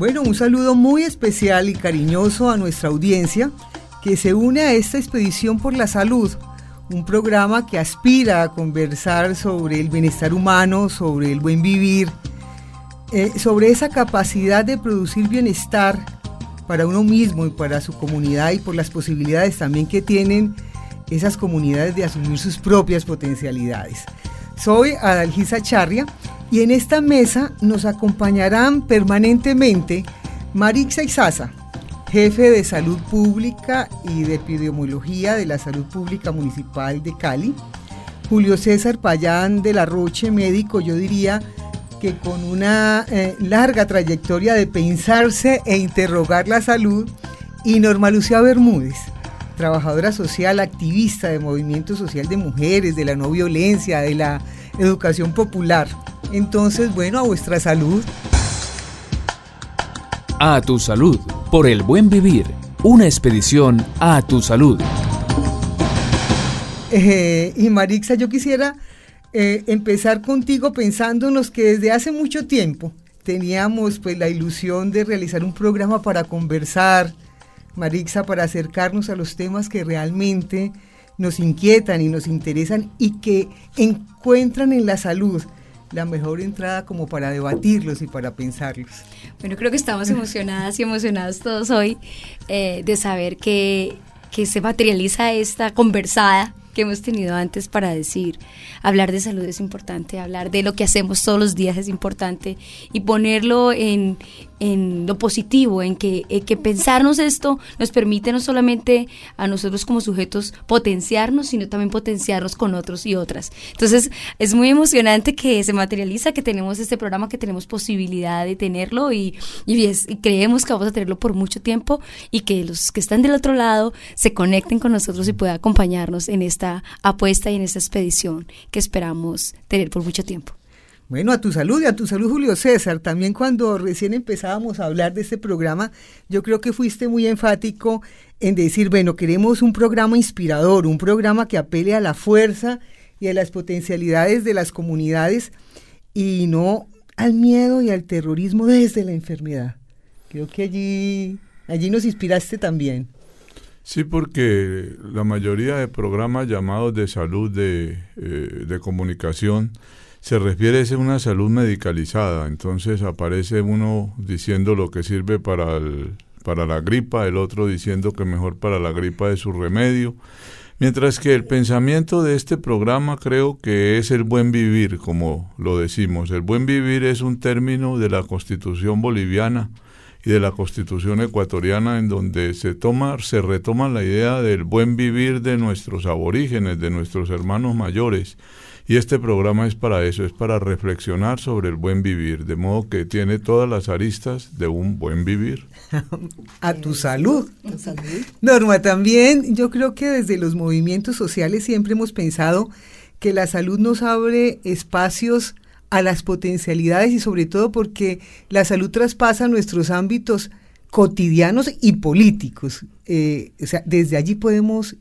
Bueno, un saludo muy especial y cariñoso a nuestra audiencia que se une a esta expedición por la salud, un programa que aspira a conversar sobre el bienestar humano, sobre el buen vivir, sobre esa capacidad de producir bienestar para uno mismo y para su comunidad y por las posibilidades también que tienen esas comunidades de asumir sus propias potencialidades. Soy Adalgisa Charria y en esta mesa nos acompañarán permanentemente Marixa Izaza, jefe de Salud Pública y de Epidemiología de la Salud Pública Municipal de Cali, Julio César Payán de la Roche, médico, yo diría que con una larga trayectoria de pensarse e interrogar la salud, y Norma Lucía Bermúdez, trabajadora social, activista de movimiento social de mujeres, de la no violencia, de la educación popular. Entonces, bueno, a vuestra salud. A tu salud, por el buen vivir, una expedición a tu salud. Y Marixa, yo quisiera empezar contigo pensándonos que desde hace mucho tiempo teníamos pues la ilusión de realizar un programa para conversar, Marixa, para acercarnos a los temas que realmente nos inquietan y nos interesan y que encuentran en la salud la mejor entrada como para debatirlos y para pensarlos. Bueno, creo que estamos emocionadas y emocionados todos hoy de saber que se materializa esta conversada que hemos tenido antes para decir, hablar de salud es importante, hablar de lo que hacemos todos los días es importante y ponerlo en lo positivo, en que pensarnos esto nos permite no solamente a nosotros como sujetos potenciarnos, sino también potenciarnos con otros y otras. Entonces es muy emocionante que se materializa, que tenemos este programa, que tenemos posibilidad de tenerlo y creemos que vamos a tenerlo por mucho tiempo y que los que están del otro lado se conecten con nosotros y puedan acompañarnos en esta apuesta y en esta expedición que esperamos tener por mucho tiempo. Bueno, a tu salud y a tu salud, Julio César. También cuando recién empezábamos a hablar de este programa, yo creo que fuiste muy enfático en decir, bueno, queremos un programa inspirador, un programa que apele a la fuerza y a las potencialidades de las comunidades y no al miedo y al terrorismo desde la enfermedad. Creo que allí nos inspiraste también. Sí, porque la mayoría de programas llamados de salud de comunicación se refiere a una salud medicalizada, entonces aparece uno diciendo lo que sirve para la gripa, el otro diciendo que mejor para la gripa es su remedio, mientras que el pensamiento de este programa creo que es el buen vivir, como lo decimos. El buen vivir es un término de la Constitución boliviana y de la Constitución ecuatoriana, en donde se retoma la idea del buen vivir de nuestros aborígenes, de nuestros hermanos mayores. Y este programa es para eso, es para reflexionar sobre el buen vivir, de modo que tiene todas las aristas de un buen vivir. A tu salud. Norma, también yo creo que desde los movimientos sociales siempre hemos pensado que la salud nos abre espacios a las potencialidades y sobre todo porque la salud traspasa nuestros ámbitos cotidianos y políticos. O sea, desde allí podemos,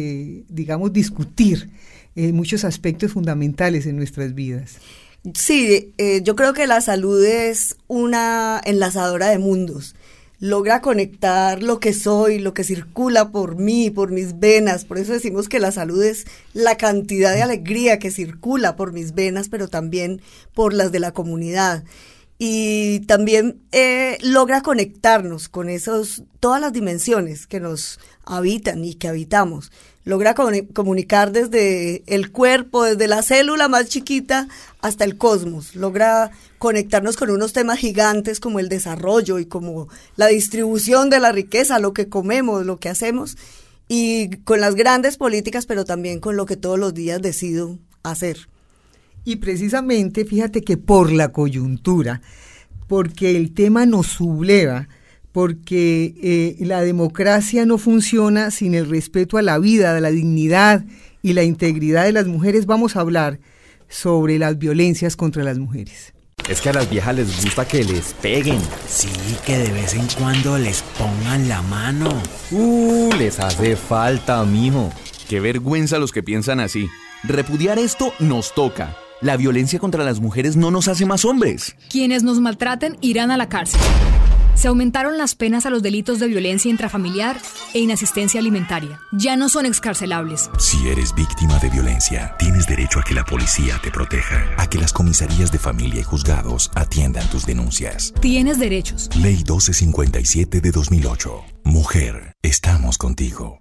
discutir muchos aspectos fundamentales en nuestras vidas. Sí, yo creo que la salud es una enlazadora de mundos. Logra conectar lo que soy, lo que circula por mí, por mis venas. Por eso decimos que la salud es la cantidad de alegría que circula por mis venas, pero también por las de la comunidad. Y también logra conectarnos con todas las dimensiones que nos habitan y que habitamos. Logra comunicar desde el cuerpo, desde la célula más chiquita hasta el cosmos. Logra conectarnos con unos temas gigantes como el desarrollo y como la distribución de la riqueza, lo que comemos, lo que hacemos, y con las grandes políticas, pero también con lo que todos los días decido hacer. Y precisamente, fíjate que por la coyuntura, porque el tema nos subleva, porque la democracia no funciona sin el respeto a la vida, a la dignidad y la integridad de las mujeres, vamos a hablar sobre las violencias contra las mujeres. Es que a las viejas les gusta que les peguen. Sí, que de vez en cuando les pongan la mano. Les hace falta, mijo. Qué vergüenza los que piensan así. Repudiar esto nos toca. La violencia contra las mujeres no nos hace más hombres. Quienes nos maltraten irán a la cárcel. Se aumentaron las penas a los delitos de violencia intrafamiliar e inasistencia alimentaria. Ya no son excarcelables. Si eres víctima de violencia, tienes derecho a que la policía te proteja, a que las comisarías de familia y juzgados atiendan tus denuncias. Tienes derechos. Ley 1257 de 2008. Mujer, estamos contigo.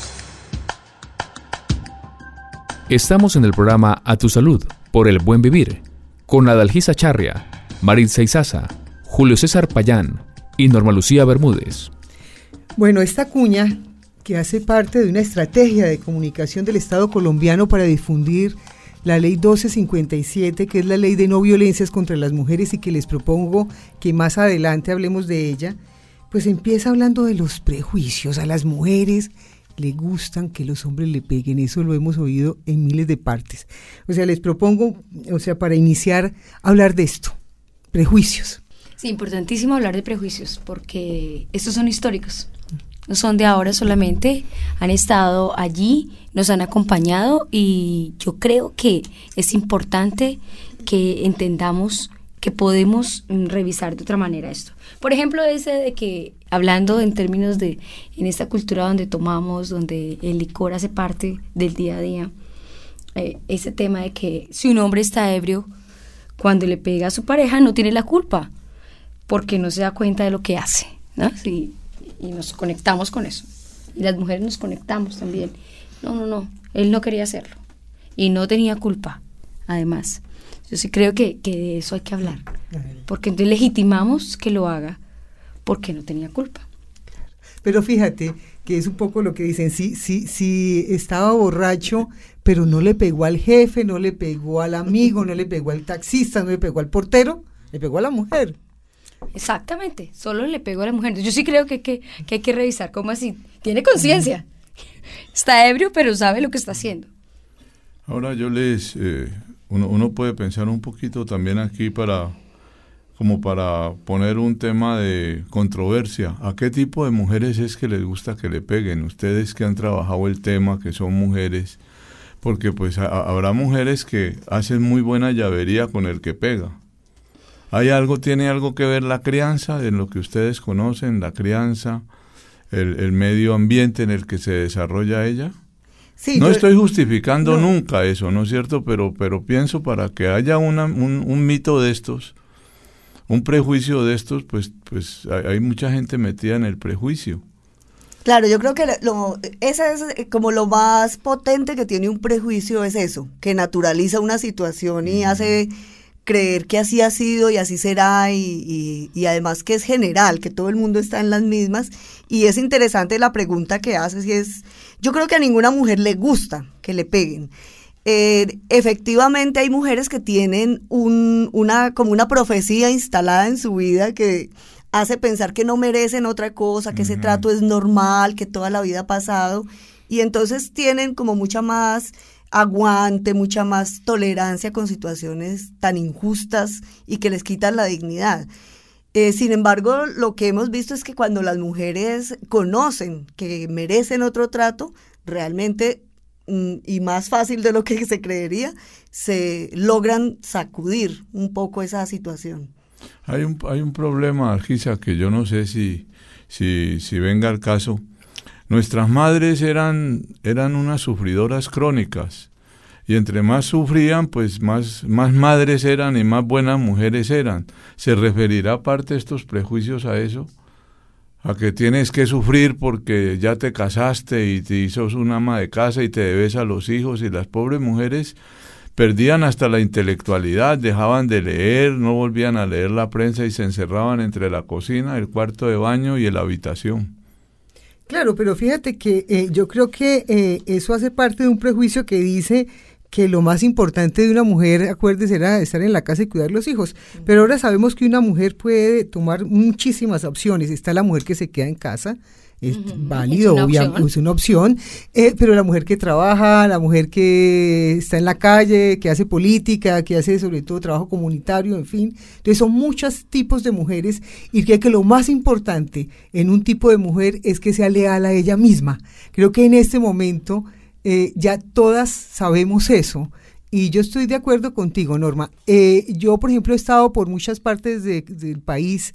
Estamos en el programa A Tu Salud, por el Buen Vivir, con Adalgisa Charria, Maritza Izaza, Julio César Payán y Norma Lucía Bermúdez. Bueno, esta cuña, que hace parte de una estrategia de comunicación del Estado colombiano para difundir la ley 1257, que es la ley de no violencias contra las mujeres, y que les propongo que más adelante hablemos de ella, pues empieza hablando de los prejuicios. A las mujeres le gustan que los hombres le peguen, eso lo hemos oído en miles de partes. O sea, les propongo, para iniciar, hablar de esto, prejuicios. Sí, importantísimo hablar de prejuicios, porque estos son históricos, no son de ahora solamente, han estado allí, nos han acompañado, y yo creo que es importante que entendamos que podemos revisar de otra manera esto. Por ejemplo, ese de que, hablando en términos de, en esta cultura donde tomamos, donde el licor hace parte del día a día, ese tema de que si un hombre está ebrio, cuando le pega a su pareja no tiene la culpa, porque no se da cuenta de lo que hace, ¿no? Sí, y nos conectamos con eso. Y las mujeres nos conectamos también. No, él no quería hacerlo. Y no tenía culpa, además. Yo sí creo que de eso hay que hablar. Porque entonces legitimamos que lo haga porque no tenía culpa. Pero fíjate que es un poco lo que dicen, si estaba borracho, pero no le pegó al jefe, no le pegó al amigo, no le pegó al taxista, no le pegó al portero, le pegó a la mujer. Exactamente, solo le pegó a la mujer. Yo sí creo que hay que revisar cómo así. Tiene conciencia, está ebrio, pero sabe lo que está haciendo. Ahora yo uno puede pensar un poquito también aquí como para poner un tema de controversia. ¿A qué tipo de mujeres es que les gusta que le peguen? Ustedes que han trabajado el tema, que son mujeres, porque pues habrá mujeres que hacen muy buena llavería con el que pega. ¿Tiene algo que ver la crianza, en lo que ustedes conocen, la crianza, el medio ambiente en el que se desarrolla ella? Sí, estoy justificando nunca eso, ¿no es cierto? Pero pienso, para que haya un mito de estos, un prejuicio de estos, pues hay mucha gente metida en el prejuicio. Claro, yo creo que esa es como lo más potente que tiene un prejuicio, es eso, que naturaliza una situación y hace creer que así ha sido y así será, y además que es general, que todo el mundo está en las mismas. Y es interesante la pregunta que haces, y es, yo creo que a ninguna mujer le gusta que le peguen. Efectivamente hay mujeres que tienen como una profecía instalada en su vida que hace pensar que no merecen otra cosa, que ese trato es normal, que toda la vida ha pasado, y entonces tienen como mucha más aguante, mucha más tolerancia con situaciones tan injustas y que les quitan la dignidad. Sin embargo, lo que hemos visto es que cuando las mujeres conocen que merecen otro trato, realmente, y más fácil de lo que se creería, se logran sacudir un poco esa situación. Hay un problema, Adalgisa, que yo no sé si venga al caso. Nuestras madres eran unas sufridoras crónicas, y entre más sufrían, pues más madres eran y más buenas mujeres eran. ¿Se referirá parte de estos prejuicios a eso? A que tienes que sufrir porque ya te casaste y sos una ama de casa y te debes a los hijos, y las pobres mujeres perdían hasta la intelectualidad, dejaban de leer, no volvían a leer la prensa y se encerraban entre la cocina, el cuarto de baño y la habitación. Claro, pero fíjate que yo creo que eso hace parte de un prejuicio que dice que lo más importante de una mujer, acuérdese, era estar en la casa y cuidar los hijos. Pero ahora sabemos que una mujer puede tomar muchísimas opciones. Está la mujer que se queda en casa, es válido, obviamente, es una opción, pero la mujer que trabaja, la mujer que está en la calle, que hace política, que hace sobre todo trabajo comunitario, en fin. Entonces son muchos tipos de mujeres, y creo que lo más importante en un tipo de mujer es que sea leal a ella misma. Creo que en este momento ya todas sabemos eso, y yo estoy de acuerdo contigo, Norma. Yo, por ejemplo, he estado por muchas partes del país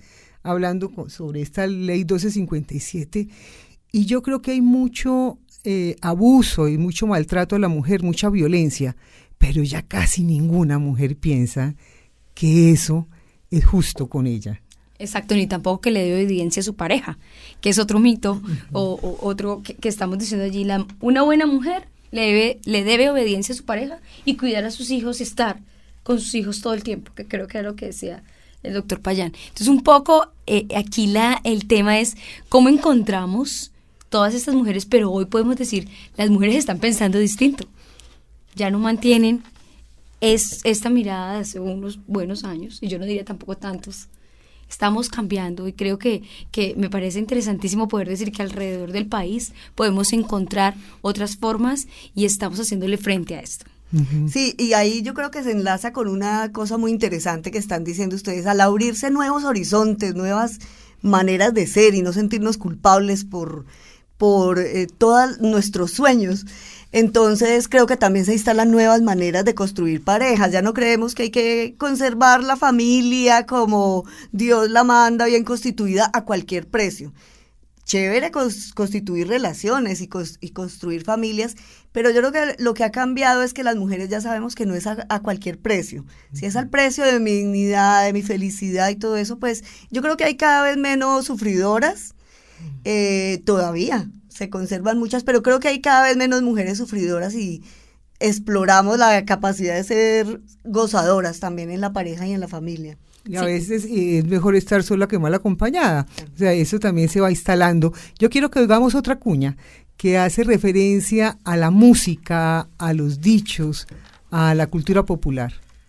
hablando sobre esta ley 1257, y yo creo que hay mucho abuso y mucho maltrato a la mujer, mucha violencia, pero ya casi ninguna mujer piensa que eso es justo con ella. Exacto, ni tampoco que le dé obediencia a su pareja, que es otro mito, o otro que estamos diciendo allí. Una buena mujer le debe obediencia a su pareja y cuidar a sus hijos y estar con sus hijos todo el tiempo, que creo que era lo que decía el doctor Payán. Entonces, un poco aquí el tema es cómo encontramos todas estas mujeres, pero hoy podemos decir, las mujeres están pensando distinto, ya no mantienen esta mirada de hace unos buenos años, y yo no diría tampoco tantos. Estamos cambiando, y creo que me parece interesantísimo poder decir que alrededor del país podemos encontrar otras formas y estamos haciéndole frente a esto. Sí, y ahí yo creo que se enlaza con una cosa muy interesante que están diciendo ustedes, al abrirse nuevos horizontes, nuevas maneras de ser y no sentirnos culpables por todos nuestros sueños. Entonces creo que también se instalan nuevas maneras de construir parejas. Ya no creemos que hay que conservar la familia como Dios la manda, bien constituida, a cualquier precio. Chévere constituir relaciones y construir familias, pero yo creo que lo que ha cambiado es que las mujeres ya sabemos que no es a cualquier precio. Si es al precio de mi dignidad, de mi felicidad y todo eso, pues yo creo que hay cada vez menos sufridoras. Todavía se conservan muchas, pero creo que hay cada vez menos mujeres sufridoras y exploramos la capacidad de ser gozadoras también en la pareja y en la familia. Y a veces es mejor estar sola que mal acompañada. O sea, eso también se va instalando. Yo quiero que oigamos otra cuña que hace referencia a la música, a los dichos, a la cultura popular.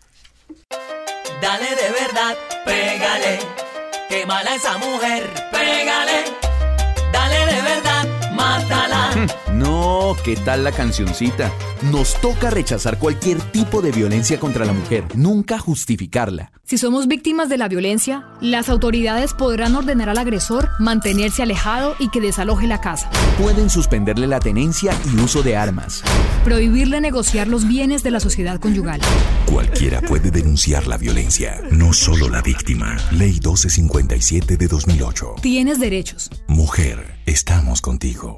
Dale de verdad, pégale, qué mala esa mujer, pégale, dale de verdad, mátala. No, ¿qué tal la cancioncita? Nos toca rechazar cualquier tipo de violencia contra la mujer, nunca justificarla. Si somos víctimas de la violencia, las autoridades podrán ordenar al agresor mantenerse alejado y que desaloje la casa. Pueden suspenderle la tenencia y uso de armas. Prohibirle negociar los bienes de la sociedad conyugal. Cualquiera puede denunciar la violencia, no solo la víctima. Ley 1257 de 2008. Tienes derechos. Mujer, estamos contigo.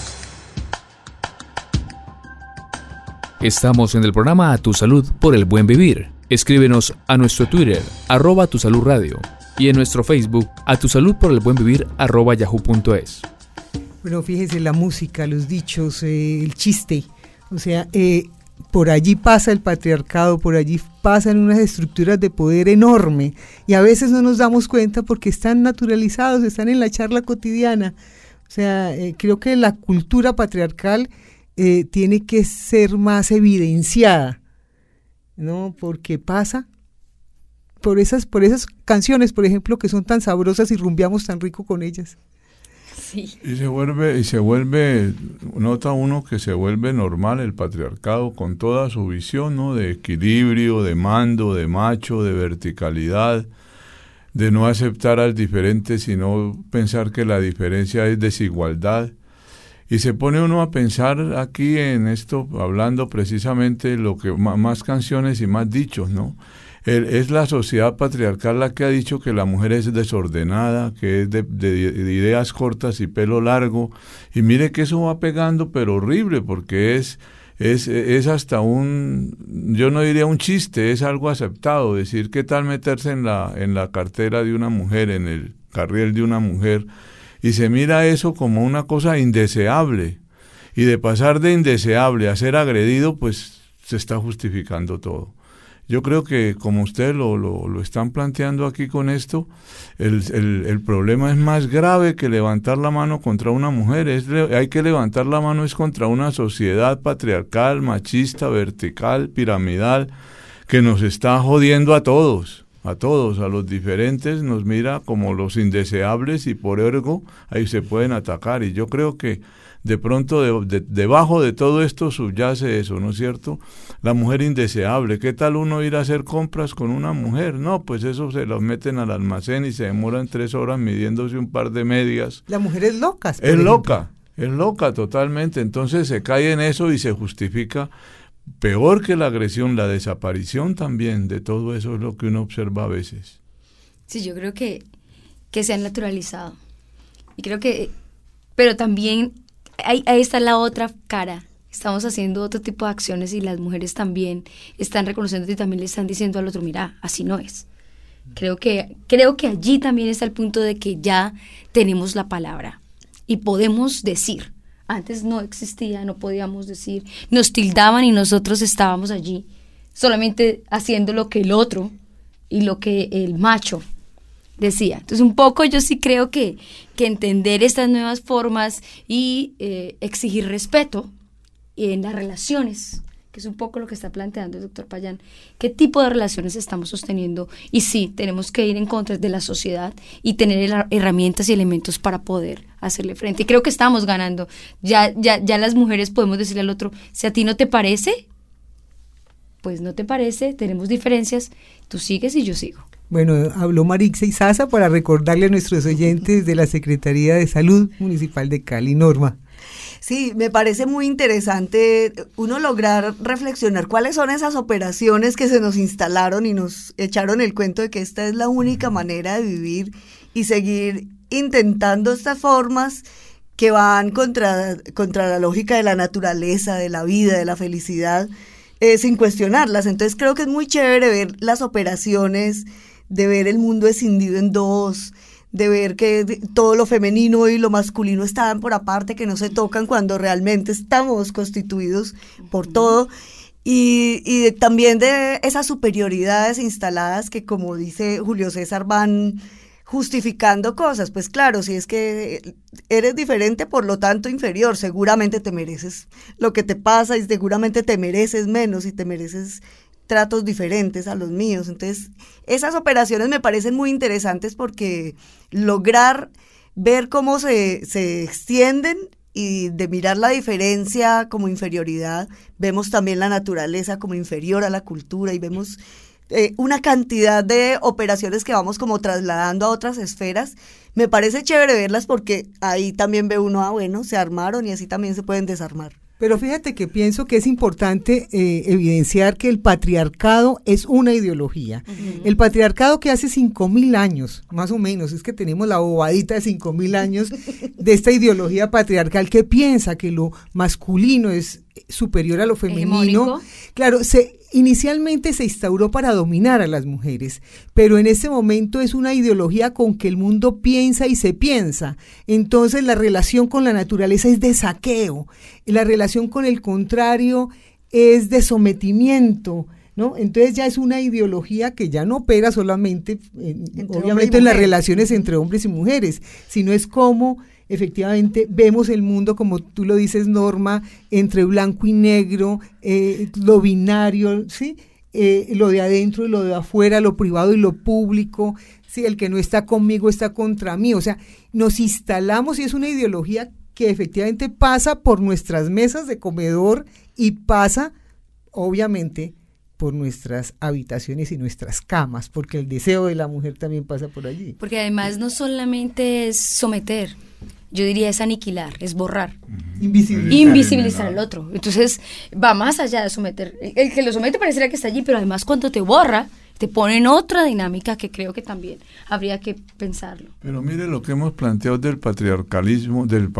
Estamos en el programa A Tu Salud por el Buen Vivir. Escríbenos a nuestro Twitter, @tusalud_radio, y en nuestro Facebook, A Tu Salud por el Buen Vivir, @yahoo.es. Bueno, fíjese, la música, los dichos, el chiste, o sea, por allí pasa el patriarcado, por allí pasan unas estructuras de poder enorme, y a veces no nos damos cuenta porque están naturalizados, están en la charla cotidiana. O sea, creo que la cultura patriarcal tiene que ser más evidenciada, ¿no? Porque pasa por esas canciones, por ejemplo, que son tan sabrosas y rumbeamos tan rico con ellas. Sí. Y se vuelve, nota uno que se vuelve normal el patriarcado con toda su visión, ¿no? De equilibrio, de mando, de macho, de verticalidad, de no aceptar al diferente, sino pensar que la diferencia es desigualdad. Y se pone uno a pensar aquí en esto, hablando precisamente lo que más canciones y más dichos, ¿no? Es la sociedad patriarcal la que ha dicho que la mujer es desordenada, que es de ideas cortas y pelo largo, y mire que eso va pegando, pero horrible, porque es hasta yo no diría un chiste, es algo aceptado, decir qué tal meterse en la cartera de una mujer, en el carriel de una mujer, y se mira eso como una cosa indeseable, y de pasar de indeseable a ser agredido, pues se está justificando todo. Yo creo que, como ustedes lo están planteando aquí con esto, el problema es más grave que levantar la mano contra una mujer. Hay que levantar la mano es contra una sociedad patriarcal, machista, vertical, piramidal, que nos está jodiendo a todos, a los diferentes, nos mira como los indeseables y por ergo ahí se pueden atacar. Y yo creo que de pronto debajo de todo esto subyace eso, ¿no es cierto? La mujer indeseable. ¿Qué tal uno ir a hacer compras con una mujer? No, pues eso se lo meten al almacén y se demoran 3 horas midiéndose un par de medias. La mujer es loca. Es loca totalmente. Entonces se cae en eso y se justifica. Peor que la agresión, la desaparición también de todo eso es lo que uno observa a veces. Sí, yo creo que que se han naturalizado. Y creo que, pero también ahí está la otra cara. Estamos haciendo otro tipo de acciones y las mujeres también están reconociendo y también le están diciendo al otro, mira, así no es. Creo que allí también está el punto de que ya tenemos la palabra y podemos decir. Antes no existía, no podíamos decir, nos tildaban y nosotros estábamos allí solamente haciendo lo que el otro y lo que el macho decía. Entonces un poco yo sí creo que entender estas nuevas formas y exigir respeto en las relaciones, que es un poco lo que está planteando el doctor Payán, qué tipo de relaciones estamos sosteniendo, y sí, tenemos que ir en contra de la sociedad y tener herramientas y elementos para poder hacerle frente, y creo que estamos ganando, ya las mujeres podemos decirle al otro, si a ti no te parece, pues no te parece, tenemos diferencias, tú sigues y yo sigo. Bueno, habló Maritza Izaza para recordarle a nuestros oyentes de la Secretaría de Salud Municipal de Cali. Norma. Sí, me parece muy interesante uno lograr reflexionar cuáles son esas operaciones que se nos instalaron y nos echaron el cuento de que esta es la única manera de vivir y seguir intentando estas formas que van contra la lógica de la naturaleza, de la vida, de la felicidad, sin cuestionarlas. Entonces creo que es muy chévere ver las operaciones, de ver el mundo escindido en dos, de ver que todo lo femenino y lo masculino están por aparte, que no se tocan cuando realmente estamos constituidos por todo, y también de esas superioridades instaladas que, como dice Julio César, van justificando cosas. Pues claro, si es que eres diferente, por lo tanto inferior, seguramente te mereces lo que te pasa y seguramente te mereces menos y te mereces tratos diferentes a los míos. Entonces, esas operaciones me parecen muy interesantes porque lograr ver cómo se extienden y de mirar la diferencia como inferioridad, vemos también la naturaleza como inferior a la cultura y vemos una cantidad de operaciones que vamos como trasladando a otras esferas. Me parece chévere verlas porque ahí también ve uno, bueno, se armaron y así también se pueden desarmar. Pero fíjate que pienso que es importante evidenciar que el patriarcado es una ideología. Uh-huh. El patriarcado que hace 5.000 años, más o menos, es que tenemos la bobadita de 5.000 años de esta ideología patriarcal que piensa que lo masculino es superior a lo femenino. ¿Hegemónico? Claro, inicialmente se instauró para dominar a las mujeres, pero en este momento es una ideología con que el mundo piensa y se piensa. Entonces la relación con la naturaleza es de saqueo, la relación con el contrario es de sometimiento, ¿no? Entonces ya es una ideología que ya no opera solamente, obviamente, en las relaciones entre hombres y mujeres, sino es como efectivamente vemos el mundo, como tú lo dices, Norma, entre blanco y negro, lo binario, ¿sí? Lo de adentro y lo de afuera, lo privado y lo público, ¿sí? El que no está conmigo está contra mí. O sea, nos instalamos y es una ideología que efectivamente pasa por nuestras mesas de comedor y pasa, obviamente, por nuestras habitaciones y nuestras camas, porque el deseo de la mujer también pasa por allí. Porque además no solamente es someter, yo diría es aniquilar, es borrar. Invisibilizar al otro. Entonces va más allá de someter. El que lo somete parecería que está allí, pero además cuando te borra, te pone en otra dinámica que creo que también habría que pensarlo. Pero mire lo que hemos planteado del patriarcalismo, del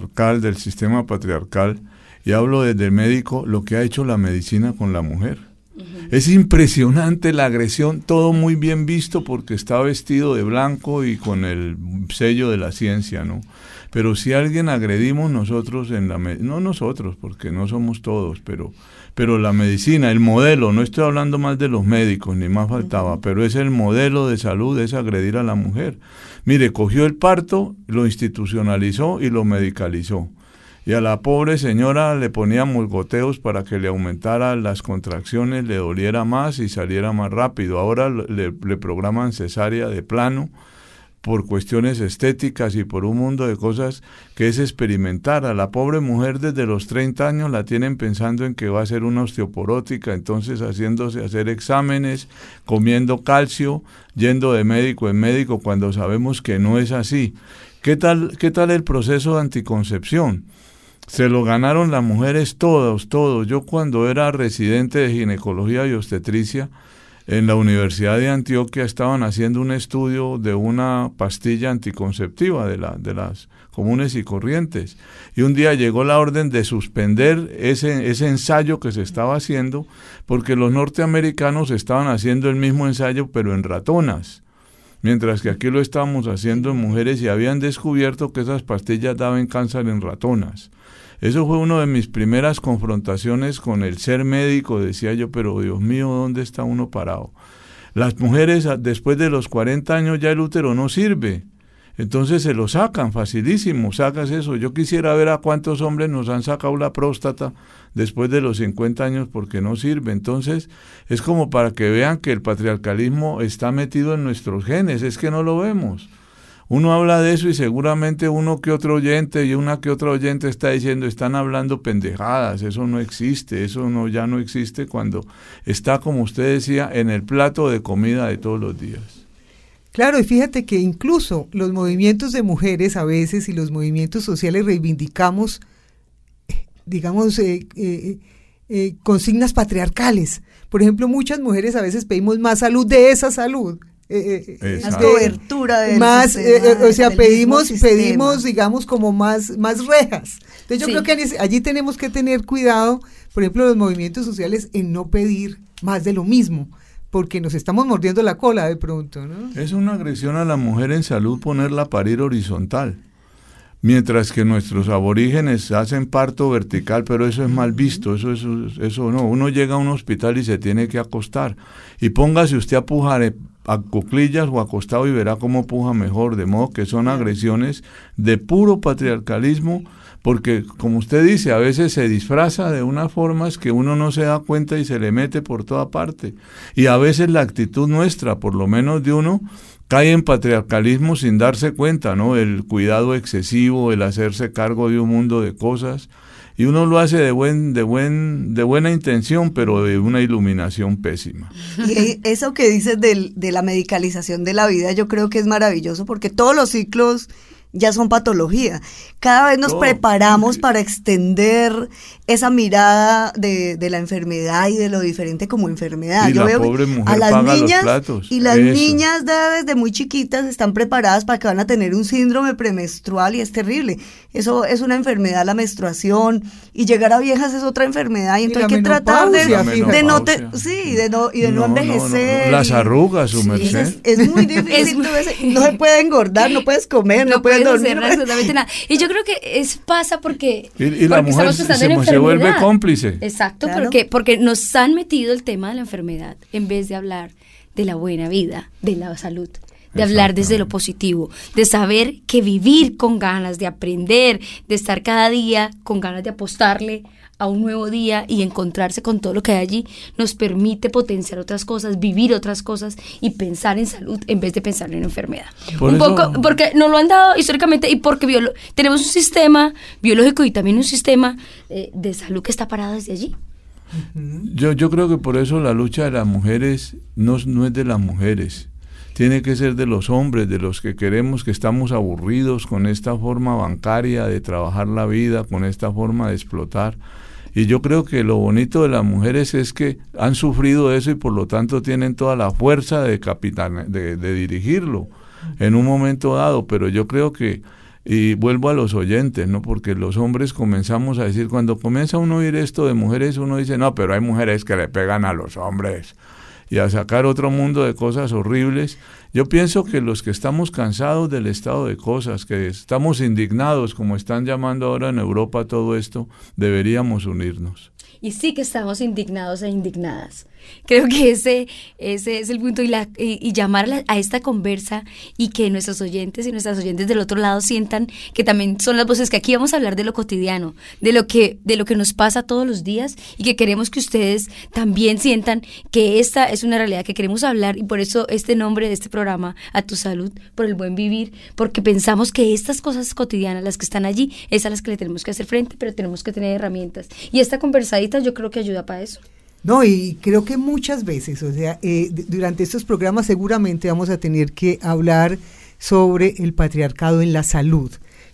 sistema patriarcal, y hablo desde el médico, lo que ha hecho la medicina con la mujer. Uh-huh. Es impresionante la agresión, todo muy bien visto porque está vestido de blanco y con el sello de la ciencia, ¿no? Pero si a alguien agredimos nosotros no nosotros, porque no somos todos, pero la medicina, el modelo, no estoy hablando más de los médicos, ni más faltaba, uh-huh. Pero es el modelo de salud, es agredir a la mujer. Mire, cogió el parto, lo institucionalizó y lo medicalizó. Y a la pobre señora le poníamos goteos para que le aumentara las contracciones, le doliera más y saliera más rápido. Ahora le programan cesárea de plano por cuestiones estéticas y por un mundo de cosas que es experimentar. A la pobre mujer desde los 30 años la tienen pensando en que va a ser una osteoporótica, entonces haciéndose hacer exámenes, comiendo calcio, yendo de médico en médico cuando sabemos que no es así. ¿Qué tal el proceso de anticoncepción? Se lo ganaron las mujeres todos. Yo cuando era residente de ginecología y obstetricia, en la Universidad de Antioquia estaban haciendo un estudio de una pastilla anticonceptiva de las comunes y corrientes. Y un día llegó la orden de suspender ese ensayo que se estaba haciendo, porque los norteamericanos estaban haciendo el mismo ensayo, pero en ratonas, mientras que aquí lo estábamos haciendo en mujeres, y habían descubierto que esas pastillas daban cáncer en ratonas. Eso fue una de mis primeras confrontaciones con el ser médico. Decía yo, pero Dios mío, ¿dónde está uno parado? Las mujeres, después de los 40 años, ya el útero no sirve. Entonces se lo sacan, facilísimo, sacas eso. Yo quisiera ver a cuántos hombres nos han sacado la próstata después de los 50 años porque no sirve. Entonces es como para que vean que el patriarcalismo está metido en nuestros genes, es que no lo vemos. Uno habla de eso y seguramente uno que otro oyente y una que otra oyente está diciendo, están hablando pendejadas, eso no existe, ya no existe cuando está, como usted decía, en el plato de comida de todos los días. Claro, y fíjate que incluso los movimientos de mujeres a veces y los movimientos sociales reivindicamos, digamos, consignas patriarcales. Por ejemplo, muchas mujeres a veces pedimos más salud de esa salud. Más cobertura del más sistema, o sea, pedimos digamos como más rejas. Entonces yo creo que allí tenemos que tener cuidado, por ejemplo, los movimientos sociales, en no pedir más de lo mismo, porque nos estamos mordiendo la cola de pronto, ¿no? Es una agresión a la mujer en salud ponerla a parir horizontal, mientras que nuestros aborígenes hacen parto vertical, pero eso es mal visto, eso no. Uno llega a un hospital y se tiene que acostar, y póngase usted a pujar a cuclillas o acostado y verá cómo puja mejor, de modo que son agresiones de puro patriarcalismo, porque como usted dice, a veces se disfraza de unas formas que uno no se da cuenta y se le mete por toda parte, y a veces la actitud nuestra, por lo menos de uno, cae en patriarcalismo sin darse cuenta, ¿no? El cuidado excesivo, el hacerse cargo de un mundo de cosas, y uno lo hace de buena intención, pero de una iluminación pésima. Y eso que dices de la medicalización de la vida, yo creo que es maravilloso, porque todos los ciclos ya son patología. Cada vez nos preparamos para extender esa mirada de la enfermedad y de lo diferente como enfermedad. Y yo la veo pobre mujer a las paga niñas, los platos. y las niñas desde muy chiquitas están preparadas para que van a tener un síndrome premenstrual, y es terrible. Eso es una enfermedad, la menstruación, y llegar a viejas es otra enfermedad, y entonces hay que tratar de no envejecer. Las arrugas, su merced. Es muy difícil, no se puede engordar, no puedes comer, no puedes dormir, absolutamente nada. Y yo creo que pasa porque la mujer se vuelve cómplice. Exacto, claro. porque nos han metido el tema de la enfermedad en vez de hablar de la buena vida, de la salud, de hablar desde lo positivo, de saber que vivir con ganas de aprender, de estar cada día con ganas de apostarle a un nuevo día y encontrarse con todo lo que hay allí, nos permite potenciar otras cosas, vivir otras cosas y pensar en salud en vez de pensar en enfermedad. Poco porque nos lo han dado históricamente, y porque tenemos un sistema biológico y también un sistema de salud que está parado desde allí. Yo creo que por eso la lucha de las mujeres no es de las mujeres. Tiene que ser de los hombres, de los que queremos, que estamos aburridos con esta forma bancaria de trabajar la vida, con esta forma de explotar. Y yo creo que lo bonito de las mujeres es que han sufrido eso y por lo tanto tienen toda la fuerza de dirigirlo en un momento dado. Pero yo creo que, y vuelvo a los oyentes, ¿no? Porque los hombres comenzamos a decir, cuando comienza uno a oír esto de mujeres, uno dice, no, pero hay mujeres que le pegan a los hombres, y a sacar otro mundo de cosas horribles. Yo pienso que los que estamos cansados del estado de cosas, que estamos indignados, como están llamando ahora en Europa todo esto, deberíamos unirnos. Y sí que estamos indignados e indignadas. Creo que ese es el punto, y llamar a esta conversa, y que nuestros oyentes y nuestras oyentes del otro lado sientan que también son las voces, que aquí vamos a hablar de lo cotidiano, de lo que nos pasa todos los días, y que queremos que ustedes también sientan que esta es una realidad que queremos hablar, y por eso este nombre de este programa, A Tu Salud, por el Buen Vivir, porque pensamos que estas cosas cotidianas, las que están allí, es a las que le tenemos que hacer frente, pero tenemos que tener herramientas, y esta conversadita yo creo que ayuda para eso. No, y creo que muchas veces, o sea, durante estos programas seguramente vamos a tener que hablar sobre el patriarcado en la salud.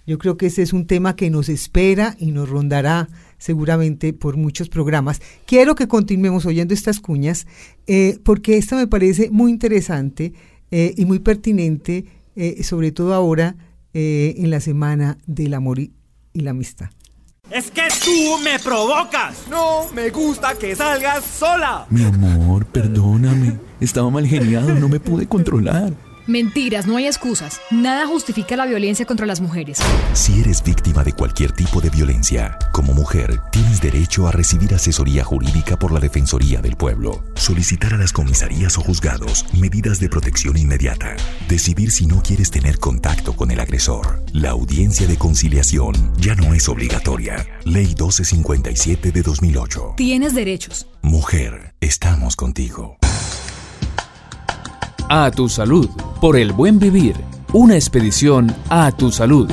Yo creo que ese es un tema que nos espera y nos rondará seguramente por muchos programas. Quiero que continuemos oyendo estas cuñas, porque esta me parece muy interesante y muy pertinente, sobre todo ahora en la Semana del Amor y la Amistad. ¡Es que tú me provocas! ¡No me gusta que salgas sola! Mi amor, perdóname. Estaba mal geniado, no me pude controlar. Mentiras, no hay excusas. Nada justifica la violencia contra las mujeres. Si eres víctima de cualquier tipo de violencia, como mujer, tienes derecho a recibir asesoría jurídica por la Defensoría del Pueblo. Solicitar a las comisarías o juzgados medidas de protección inmediata. Decidir si no quieres tener contacto con el agresor. La audiencia de conciliación ya no es obligatoria. Ley 1257 de 2008. Tienes derechos. Mujer, estamos contigo. A tu salud, por el buen vivir. Una expedición a tu salud.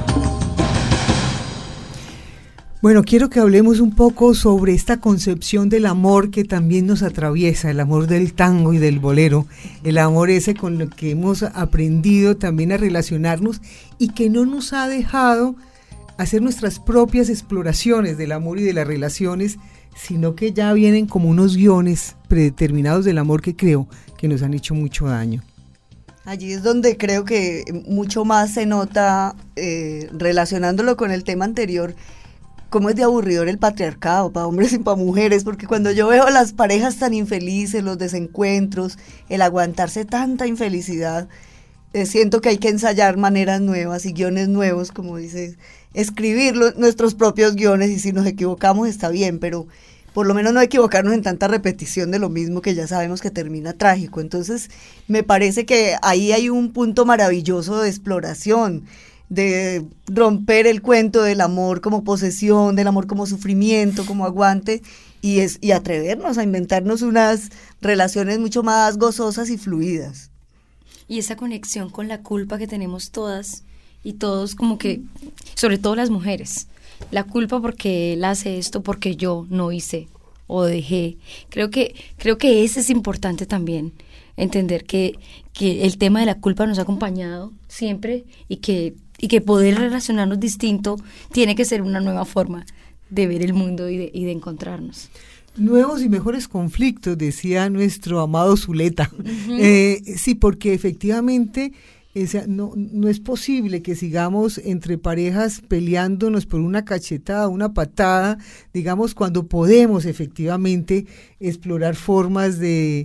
Bueno, quiero que hablemos un poco sobre esta concepción del amor que también nos atraviesa, el amor del tango y del bolero, el amor ese con lo que hemos aprendido también a relacionarnos y que no nos ha dejado hacer nuestras propias exploraciones del amor y de las relaciones, sino que ya vienen como unos guiones predeterminados del amor que creo que nos han hecho mucho daño. Allí es donde creo que mucho más se nota, relacionándolo con el tema anterior, cómo es de aburridor el patriarcado para hombres y para mujeres, porque cuando yo veo a las parejas tan infelices, los desencuentros, el aguantarse tanta infelicidad, siento que hay que ensayar maneras nuevas y guiones nuevos, como dices, escribir nuestros propios guiones, y si nos equivocamos está bien, pero por lo menos no equivocarnos en tanta repetición de lo mismo que ya sabemos que termina trágico. Entonces me parece que ahí hay un punto maravilloso de exploración, de romper el cuento del amor como posesión, del amor como sufrimiento, como aguante, y atrevernos a inventarnos unas relaciones mucho más gozosas y fluidas. Y esa conexión con la culpa que tenemos todas y todos, como que, sobre todo las mujeres, la culpa porque él hace esto, porque yo no hice o dejé. Creo que ese es importante también, entender que el tema de la culpa nos ha acompañado siempre y que poder relacionarnos distinto tiene que ser una nueva forma de ver el mundo y de encontrarnos. Nuevos y mejores conflictos, decía nuestro amado Zuleta. Sí, porque efectivamente no es posible que sigamos entre parejas peleándonos por una cachetada, una patada, digamos, cuando podemos efectivamente explorar formas de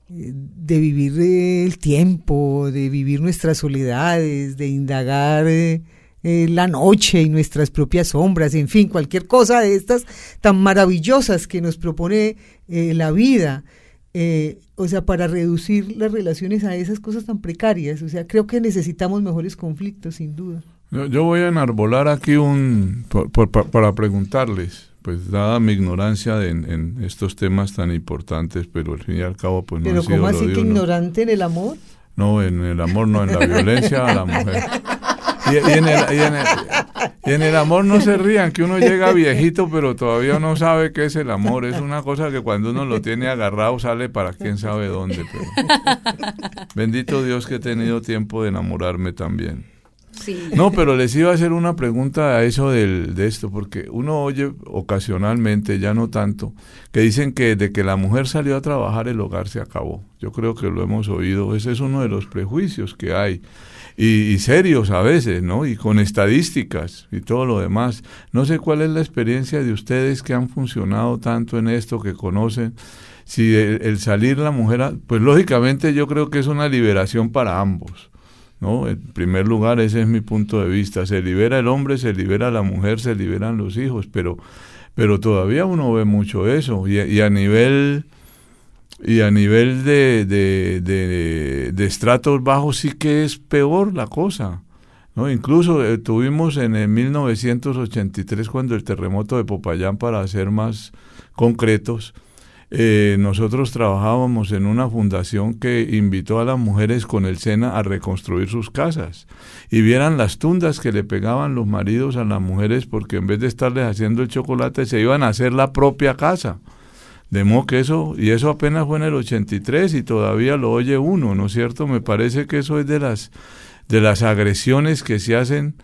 vivir el tiempo, de vivir nuestras soledades, de indagar la noche y nuestras propias sombras, en fin, cualquier cosa de estas tan maravillosas que nos propone la vida. O sea, para reducir las relaciones a esas cosas tan precarias. O sea, creo que necesitamos mejores conflictos, sin duda. Yo voy a enarbolar aquí para preguntarles, pues dada mi ignorancia en estos temas tan importantes, pero al fin y al cabo pues no ¿Pero han sido cómo así lo que de uno. ignorante en el amor? No, en el amor no, en la violencia a la mujer. Y en el amor no se rían, que uno llega viejito pero todavía no sabe qué es el amor. Es una cosa que cuando uno lo tiene agarrado sale para quién sabe dónde. Pero bendito Dios que he tenido tiempo de enamorarme también. Sí. No, pero les iba a hacer una pregunta a eso de esto, porque uno oye ocasionalmente, ya no tanto, que dicen que de que la mujer salió a trabajar el hogar se acabó. Yo creo que lo hemos oído, ese es uno de los prejuicios que hay. Y serios a veces, ¿no? Y con estadísticas y todo lo demás. No sé cuál es la experiencia de ustedes que han funcionado tanto en esto, que conocen. Si el salir la mujer, pues lógicamente yo creo que es una liberación para ambos, ¿no? En primer lugar, ese es mi punto de vista. Se libera el hombre, se libera la mujer, se liberan los hijos, pero todavía uno ve mucho eso. Y a nivel de estratos bajos sí que es peor la cosa, ¿no? Incluso tuvimos en el 1983, cuando el terremoto de Popayán, para ser más concretos, nosotros trabajábamos en una fundación que invitó a las mujeres con el SENA a reconstruir sus casas, y vieran las tundas que le pegaban los maridos a las mujeres, porque en vez de estarles haciendo el chocolate se iban a hacer la propia casa. De modo que eso apenas fue en el 83 y todavía lo oye uno, ¿no es cierto? Me parece que eso es de las agresiones que se hacen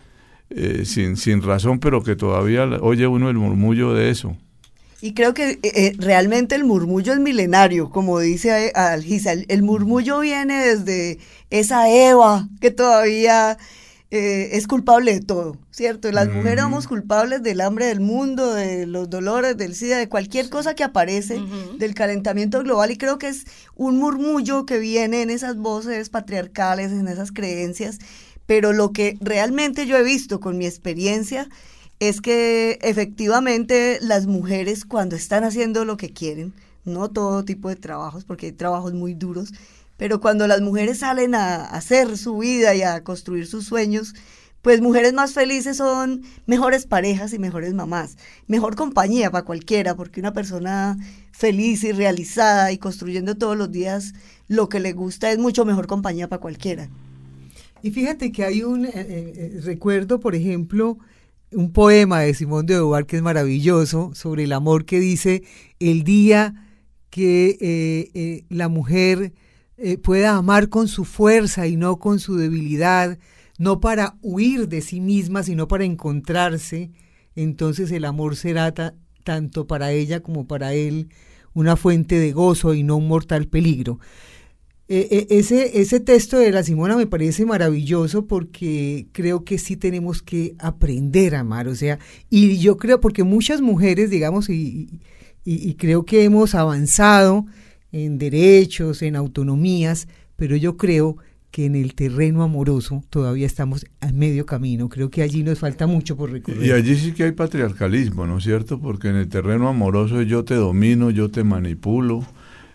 sin razón, pero que todavía oye uno el murmullo de eso. Y creo que realmente el murmullo es milenario, como dice Adalgisa. El murmullo viene desde esa Eva que todavía es culpable de todo, ¿cierto? Las mujeres somos culpables del hambre del mundo, de los dolores, del SIDA, de cualquier cosa que aparece, del calentamiento global, y creo que es un murmullo que viene en esas voces patriarcales, en esas creencias, pero lo que realmente yo he visto con mi experiencia es que efectivamente las mujeres, cuando están haciendo lo que quieren, no todo tipo de trabajos, porque hay trabajos muy duros, pero cuando las mujeres salen a hacer su vida y a construir sus sueños, pues mujeres más felices son mejores parejas y mejores mamás, mejor compañía para cualquiera, porque una persona feliz y realizada y construyendo todos los días lo que le gusta es mucho mejor compañía para cualquiera. Y fíjate que hay un recuerdo, por ejemplo, un poema de Simone de Beauvoir que es maravilloso, sobre el amor, que dice: el día que la mujer pueda amar con su fuerza y no con su debilidad, no para huir de sí misma, sino para encontrarse, entonces el amor será tanto para ella como para él una fuente de gozo y no un mortal peligro. Ese texto de la Simona me parece maravilloso, porque creo que sí tenemos que aprender a amar, o sea, y yo creo, porque muchas mujeres, digamos, y creo que hemos avanzado en derechos, en autonomías, pero yo creo que en el terreno amoroso todavía estamos a medio camino, creo que allí nos falta mucho por recorrer. Y allí sí que hay patriarcalismo, ¿no es cierto? Porque en el terreno amoroso yo te domino, yo te manipulo.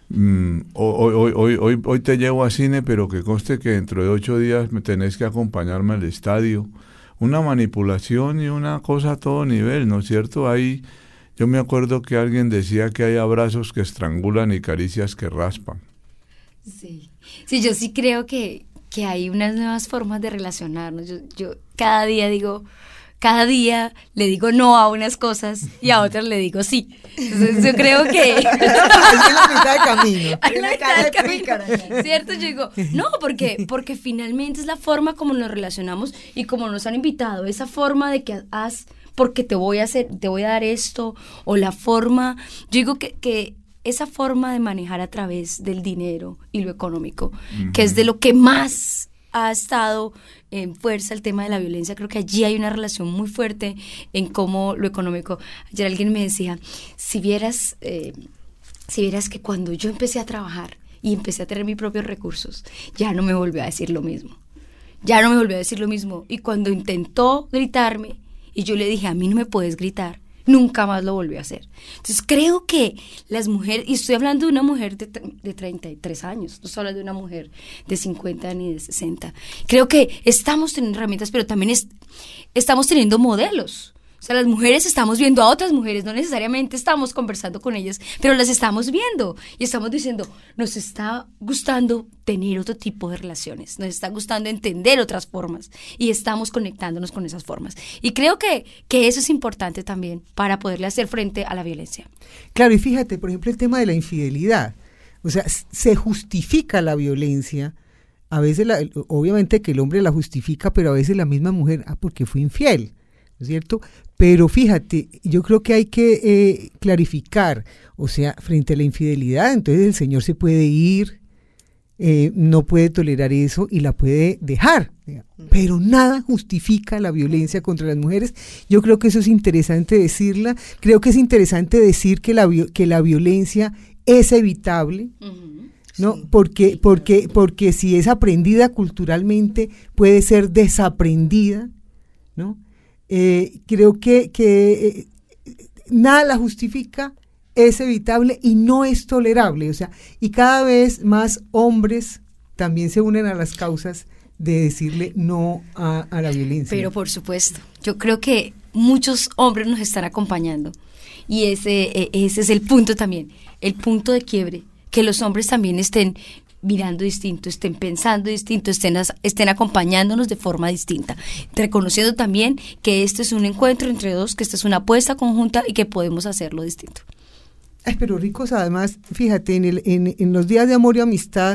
Hoy te llevo a cine, pero que conste que dentro de 8 días me tenés que acompañarme al estadio. Una manipulación y una cosa a todo nivel, ¿no es cierto? Ahí yo me acuerdo que alguien decía que hay abrazos que estrangulan y caricias que raspan. Sí, yo sí creo que hay unas nuevas formas de relacionarnos. Yo cada día le digo no a unas cosas y a otras le digo sí. Entonces yo creo que es la mitad de camino. Es la mitad de camino, ¿cierto? Yo digo, no, porque finalmente es la forma como nos relacionamos y como nos han invitado, esa forma de que haz porque te voy a dar esto, o la forma, yo digo que esa forma de manejar a través del dinero y lo económico, que es de lo que más ha estado en fuerza el tema de la violencia. Creo que allí hay una relación muy fuerte en cómo lo económico. Ayer alguien me decía, si vieras que cuando yo empecé a trabajar y empecé a tener mis propios recursos, ya no me volvió a decir lo mismo. Y cuando intentó gritarme y yo le dije, a mí no me puedes gritar, nunca más lo volvió a hacer. Entonces creo que las mujeres, y estoy hablando de una mujer de 33 años, no estoy hablando de una mujer de 50 ni de 60, creo que estamos teniendo herramientas, pero también estamos teniendo modelos. O sea, las mujeres estamos viendo a otras mujeres, no necesariamente estamos conversando con ellas, pero las estamos viendo y estamos diciendo, nos está gustando tener otro tipo de relaciones, nos está gustando entender otras formas y estamos conectándonos con esas formas. Y creo que eso es importante también para poderle hacer frente a la violencia. Claro, y fíjate, por ejemplo, el tema de la infidelidad. O sea, se justifica la violencia. A veces, obviamente que el hombre la justifica, pero a veces la misma mujer, porque fue infiel, ¿no es cierto? Pero fíjate, yo creo que hay que clarificar, o sea, frente a la infidelidad, entonces el Señor se puede ir, no puede tolerar eso y la puede dejar, pero nada justifica la violencia contra las mujeres. Yo creo que eso es interesante decirla, creo que es interesante decir que la violencia es evitable, ¿no? Sí. Porque si es aprendida culturalmente, puede ser desaprendida, ¿no? Creo que nada la justifica, es evitable y no es tolerable, o sea, y cada vez más hombres también se unen a las causas de decirle no a la violencia. Pero por supuesto, yo creo que muchos hombres nos están acompañando y ese es el punto también, el punto de quiebre, que los hombres también estén mirando distinto, estén pensando distinto, estén acompañándonos de forma distinta, reconociendo también que este es un encuentro entre dos, que esta es una apuesta conjunta y que podemos hacerlo distinto. Pero ricos, además, fíjate, en los días de amor y amistad,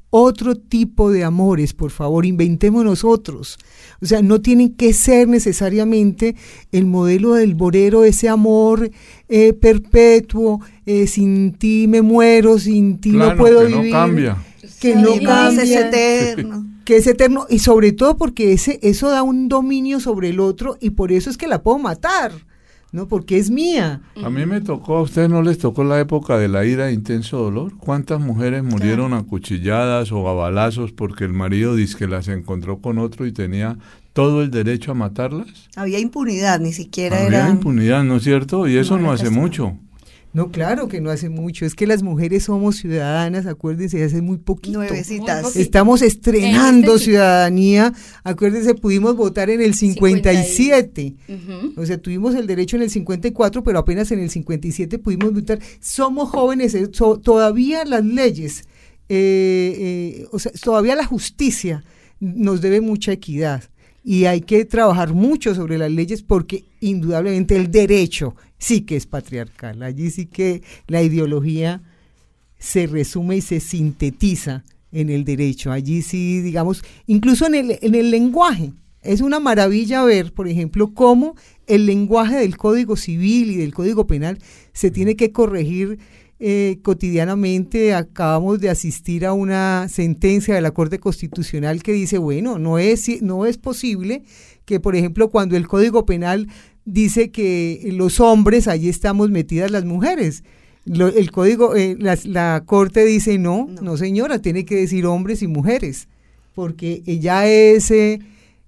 otro tipo de amores, por favor, inventémonos otros. O sea, no tienen que ser necesariamente el modelo del bolero, ese amor perpetuo, sin ti me muero, sin ti no puedo vivir. No cambia. Que no cambia. Es eterno. Que es eterno, y sobre todo porque eso da un dominio sobre el otro, y por eso es que la puedo matar, ¿no? Porque es mía. A mí me tocó, a ustedes no les tocó la época de la ira e intenso dolor. ¿Cuántas mujeres murieron acuchilladas o a balazos porque el marido dizque las encontró con otro y tenía todo el derecho a matarlas? Había impunidad, ni siquiera Había impunidad, ¿no es cierto? Y eso no hace mucho. No, claro que no hace mucho. Es que las mujeres somos ciudadanas, acuérdense, hace muy poquito. Nuevecitas. Estamos estrenando ciudadanía. Acuérdense, pudimos votar en el 57. O sea, tuvimos el derecho en el 54, pero apenas en el 57 pudimos votar. Somos jóvenes, todavía las leyes, o sea, todavía la justicia nos debe mucha equidad. Y hay que trabajar mucho sobre las leyes porque indudablemente el derecho sí que es patriarcal. Allí sí que la ideología se resume y se sintetiza en el derecho. Allí sí, digamos, incluso en el lenguaje. Es una maravilla ver, por ejemplo, cómo el lenguaje del Código Civil y del Código Penal se tiene que corregir cotidianamente. Acabamos de asistir a una sentencia de la Corte Constitucional que dice, bueno, no es posible que, por ejemplo, cuando el Código Penal dice que los hombres, allí estamos metidas las mujeres. El código, la Corte dice no señora, tiene que decir hombres y mujeres, porque ya ese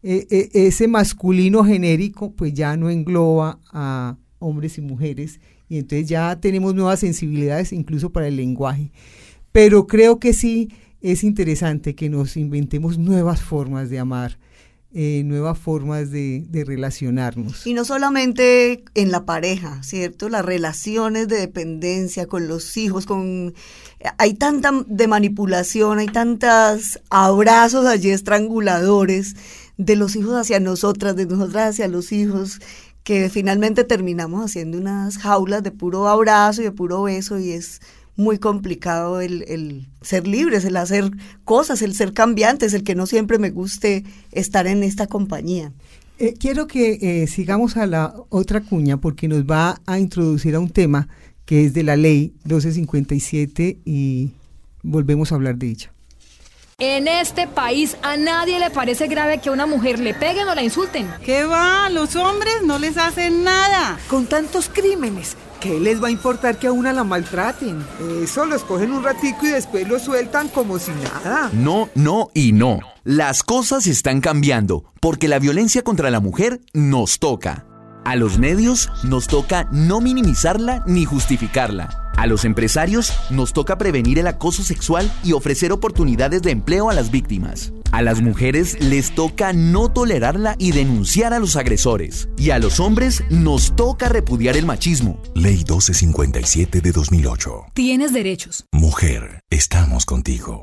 masculino genérico pues ya no engloba a hombres y mujeres, y entonces ya tenemos nuevas sensibilidades incluso para el lenguaje. Pero creo que sí es interesante que nos inventemos nuevas formas de amar, nuevas formas de relacionarnos. Y no solamente en la pareja, ¿cierto? Las relaciones de dependencia con los hijos, hay tanta de manipulación, hay tantos abrazos allí estranguladores de los hijos hacia nosotras, de nosotras hacia los hijos, que finalmente terminamos haciendo unas jaulas de puro abrazo y de puro beso, y es muy complicado el ser libres, el hacer cosas, el ser cambiantes, el que no siempre me guste estar en esta compañía. Quiero que sigamos a la otra cuña, porque nos va a introducir a un tema que es de la ley 1257 y volvemos a hablar de ella. En este país a nadie le parece grave que a una mujer le peguen o la insulten. ¿Qué va? Los hombres no les hacen nada. Con tantos crímenes, ¿qué les va a importar que a una la maltraten? Eso los cogen un ratico y después lo sueltan como si nada. No, no y no. Las cosas están cambiando porque la violencia contra la mujer nos toca. A los medios nos toca no minimizarla ni justificarla. A los empresarios nos toca prevenir el acoso sexual y ofrecer oportunidades de empleo a las víctimas. A las mujeres les toca no tolerarla y denunciar a los agresores. Y a los hombres nos toca repudiar el machismo. Ley 1257 de 2008. Tienes derechos. Mujer, estamos contigo.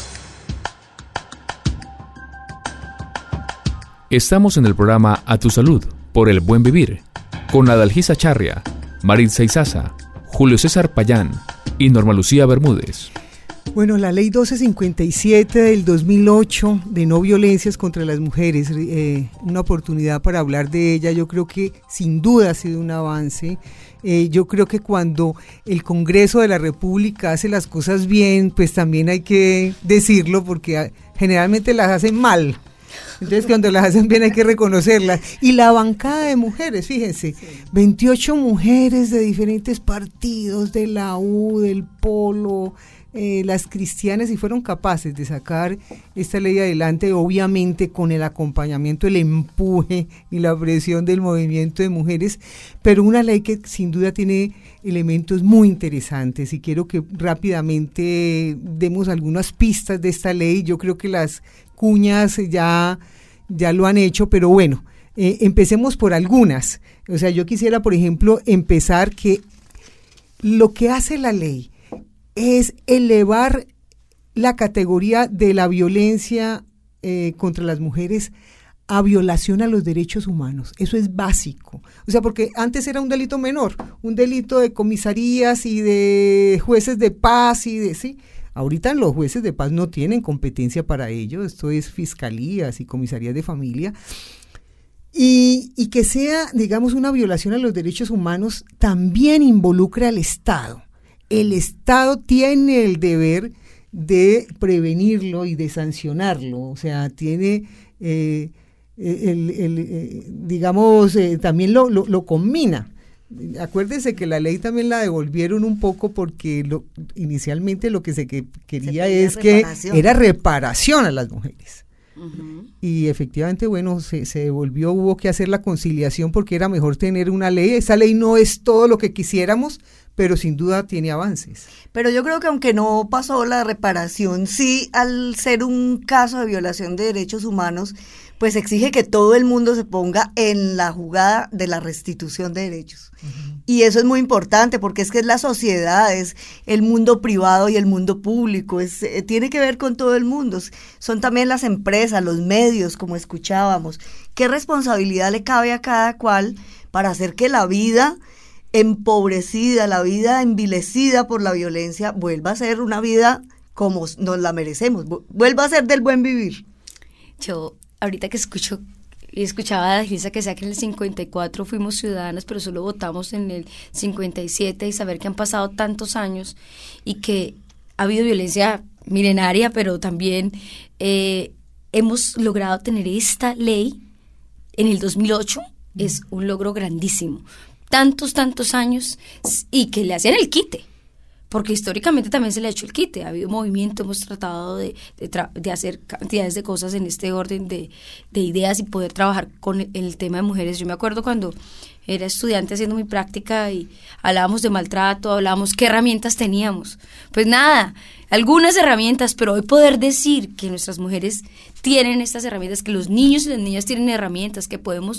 Estamos en el programa A Tu Salud, por el Buen Vivir, con Adalgisa Charria, Maritza Izaza, Julio César Payán y Norma Lucía Bermúdez. Bueno, la ley 1257 del 2008 de no violencias contra las mujeres, una oportunidad para hablar de ella. Yo creo que sin duda ha sido un avance. Yo creo que cuando el Congreso de la República hace las cosas bien, pues también hay que decirlo, porque generalmente las hacen mal. Entonces cuando las hacen bien hay que reconocerlas. Y la bancada de mujeres, fíjense, 28 mujeres de diferentes partidos, de la U, del Polo, las cristianas, y fueron capaces de sacar esta ley adelante, obviamente con el acompañamiento, el empuje y la presión del movimiento de mujeres, pero una ley que sin duda tiene elementos muy interesantes, y quiero que rápidamente demos algunas pistas de esta ley. Yo creo que las cuñas ya lo han hecho, pero bueno, empecemos por algunas. O sea, yo quisiera, por ejemplo, empezar que lo que hace la ley es elevar la categoría de la violencia contra las mujeres a violación a los derechos humanos. Eso es básico. O sea, porque antes era un delito menor, un delito de comisarías y de jueces de paz y de, ¿sí? Ahorita los jueces de paz no tienen competencia para ello, esto es fiscalías y comisarías de familia. Y que sea, digamos, una violación a los derechos humanos también involucra al Estado. El Estado tiene el deber de prevenirlo y de sancionarlo, o sea, tiene, también lo combina. Acuérdense que la ley también la devolvieron un poco porque inicialmente lo que se quería era reparación a las mujeres. Uh-huh. Y efectivamente, bueno, se devolvió, hubo que hacer la conciliación porque era mejor tener una ley. Esa ley no es todo lo que quisiéramos, pero sin duda tiene avances. Pero yo creo que aunque no pasó la reparación, sí, al ser un caso de violación de derechos humanos, pues exige que todo el mundo se ponga en la jugada de la restitución de derechos. Uh-huh. Y eso es muy importante porque es que es la sociedad, es el mundo privado y el mundo público, tiene que ver con todo el mundo. Son también las empresas, los medios, como escuchábamos. ¿Qué responsabilidad le cabe a cada cual para hacer que la vida empobrecida, la vida envilecida por la violencia, vuelva a ser una vida como nos la merecemos, vuelva a ser del buen vivir? Yo, ahorita que escuchaba a Adalgisa que sea que en el 54 fuimos ciudadanas, pero solo votamos en el 57, y saber que han pasado tantos años y que ha habido violencia milenaria, pero también hemos logrado tener esta ley en el 2008, es un logro grandísimo. Tantos años, y que le hacían el quite, porque históricamente también se le ha hecho el quite, ha habido movimiento, hemos tratado de hacer cantidades de cosas en este orden de ideas y poder trabajar con el tema de mujeres. Yo me acuerdo cuando era estudiante haciendo mi práctica y hablábamos de maltrato, hablábamos qué herramientas teníamos. Pues nada, algunas herramientas, pero hoy poder decir que nuestras mujeres tienen estas herramientas, que los niños y las niñas tienen herramientas, que podemos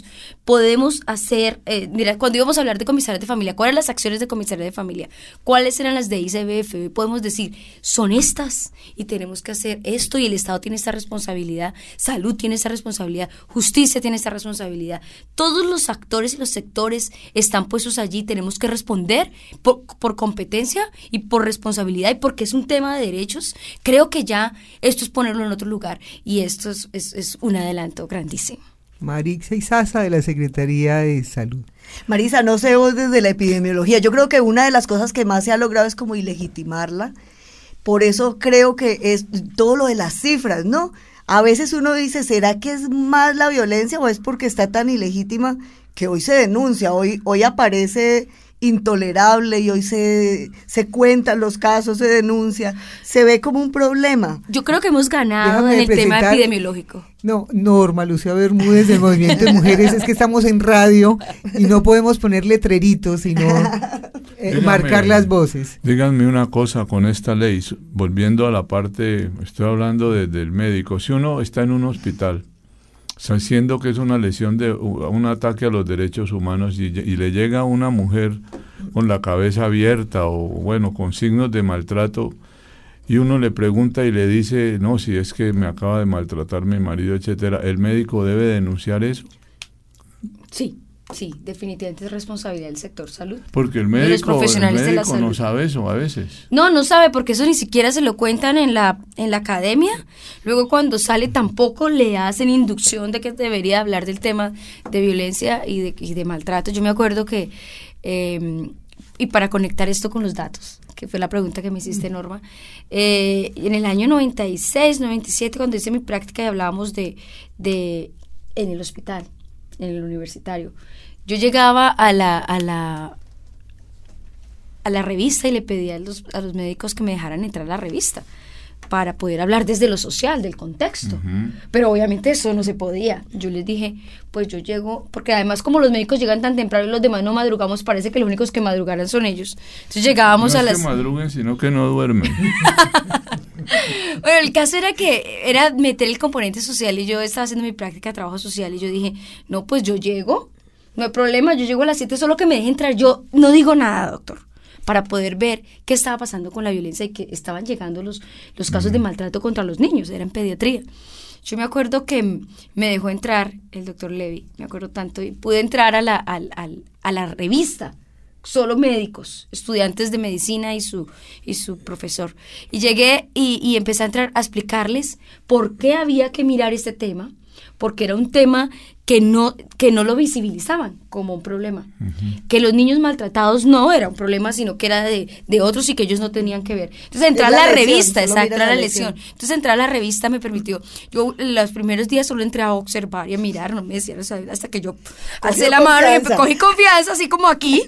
hacer, mira, cuando íbamos a hablar de comisarias de familia, ¿cuáles eran las acciones de comisaría de familia? ¿Cuáles eran las de ICBF? Podemos decir, son estas, y tenemos que hacer esto, y el Estado tiene esta responsabilidad, salud tiene esta responsabilidad, justicia tiene esta responsabilidad. Todos los actores y los sectores están puestos allí, tenemos que responder por competencia y por responsabilidad, y porque es un tema de derechos. Creo que ya esto es ponerlo en otro lugar, y esto es un adelanto grandísimo. Maritza Izaza, de la Secretaría de Salud. Marisa, no sé vos desde la epidemiología, yo creo que una de las cosas que más se ha logrado es como ilegitimarla. Por eso creo que es todo lo de las cifras, ¿no? A veces uno dice, ¿será que es más la violencia o es porque está tan ilegítima que hoy se denuncia, hoy aparece intolerable y hoy se cuentan los casos, se denuncia, se ve como un problema? Yo creo que hemos ganado en el tema epidemiológico. No, Norma Lucía Bermúdez del Movimiento de Mujeres, es que estamos en radio y no podemos poner letreritos, sino marcar las voces. Díganme una cosa con esta ley, volviendo a la parte, estoy hablando del médico. Si uno está en un hospital, sabiendo que es una lesión un ataque a los derechos humanos y le llega a una mujer con la cabeza abierta o bueno, con signos de maltrato, y uno le pregunta y le dice, no, si es que me acaba de maltratar mi marido, etcétera, ¿el médico debe denunciar eso? Sí, definitivamente es responsabilidad del sector salud. Porque el médico no sabe eso a veces. No sabe, porque eso ni siquiera se lo cuentan en la academia. Luego cuando sale tampoco le hacen inducción de que debería hablar del tema de violencia y de maltrato. Yo me acuerdo que, y para conectar esto con los datos, que fue la pregunta que me hiciste, Norma, en el año 96, 97, cuando hice mi práctica y hablábamos en el hospital, en el universitario, yo llegaba a la revista y le pedía a los médicos que me dejaran entrar a la revista para poder hablar desde lo social, del contexto. Uh-huh. Pero obviamente eso no se podía. Yo les dije, pues yo llego, porque además como los médicos llegan tan temprano y los demás no madrugamos, parece que los únicos que madrugaran son ellos. Entonces llegábamos no a las... No es que madruguen, sino que no duermen. Bueno, el caso era meter el componente social, y yo estaba haciendo mi práctica de trabajo social y yo dije, no, pues yo llego, no hay problema, yo llego a las 7, solo que me deje entrar, yo no digo nada, doctor, para poder ver qué estaba pasando con la violencia y que estaban llegando los casos de maltrato contra los niños, era en pediatría. Yo me acuerdo que me dejó entrar el doctor Levy, me acuerdo tanto, y pude entrar a la revista solo médicos, estudiantes de medicina y su profesor. Y llegué y empecé a entrar a explicarles por qué había que mirar este tema, porque era un tema que no lo visibilizaban como un problema. Que los niños maltratados no era un problema, sino que era de otros y que ellos no tenían que ver. Entonces entrar a la revista, exacto, a la lesión. Entonces entrar a la revista me permitió, yo los primeros días solo entré a observar y a mirar, no me decían, hasta que yo alcé la mano y cogí confianza, así como aquí.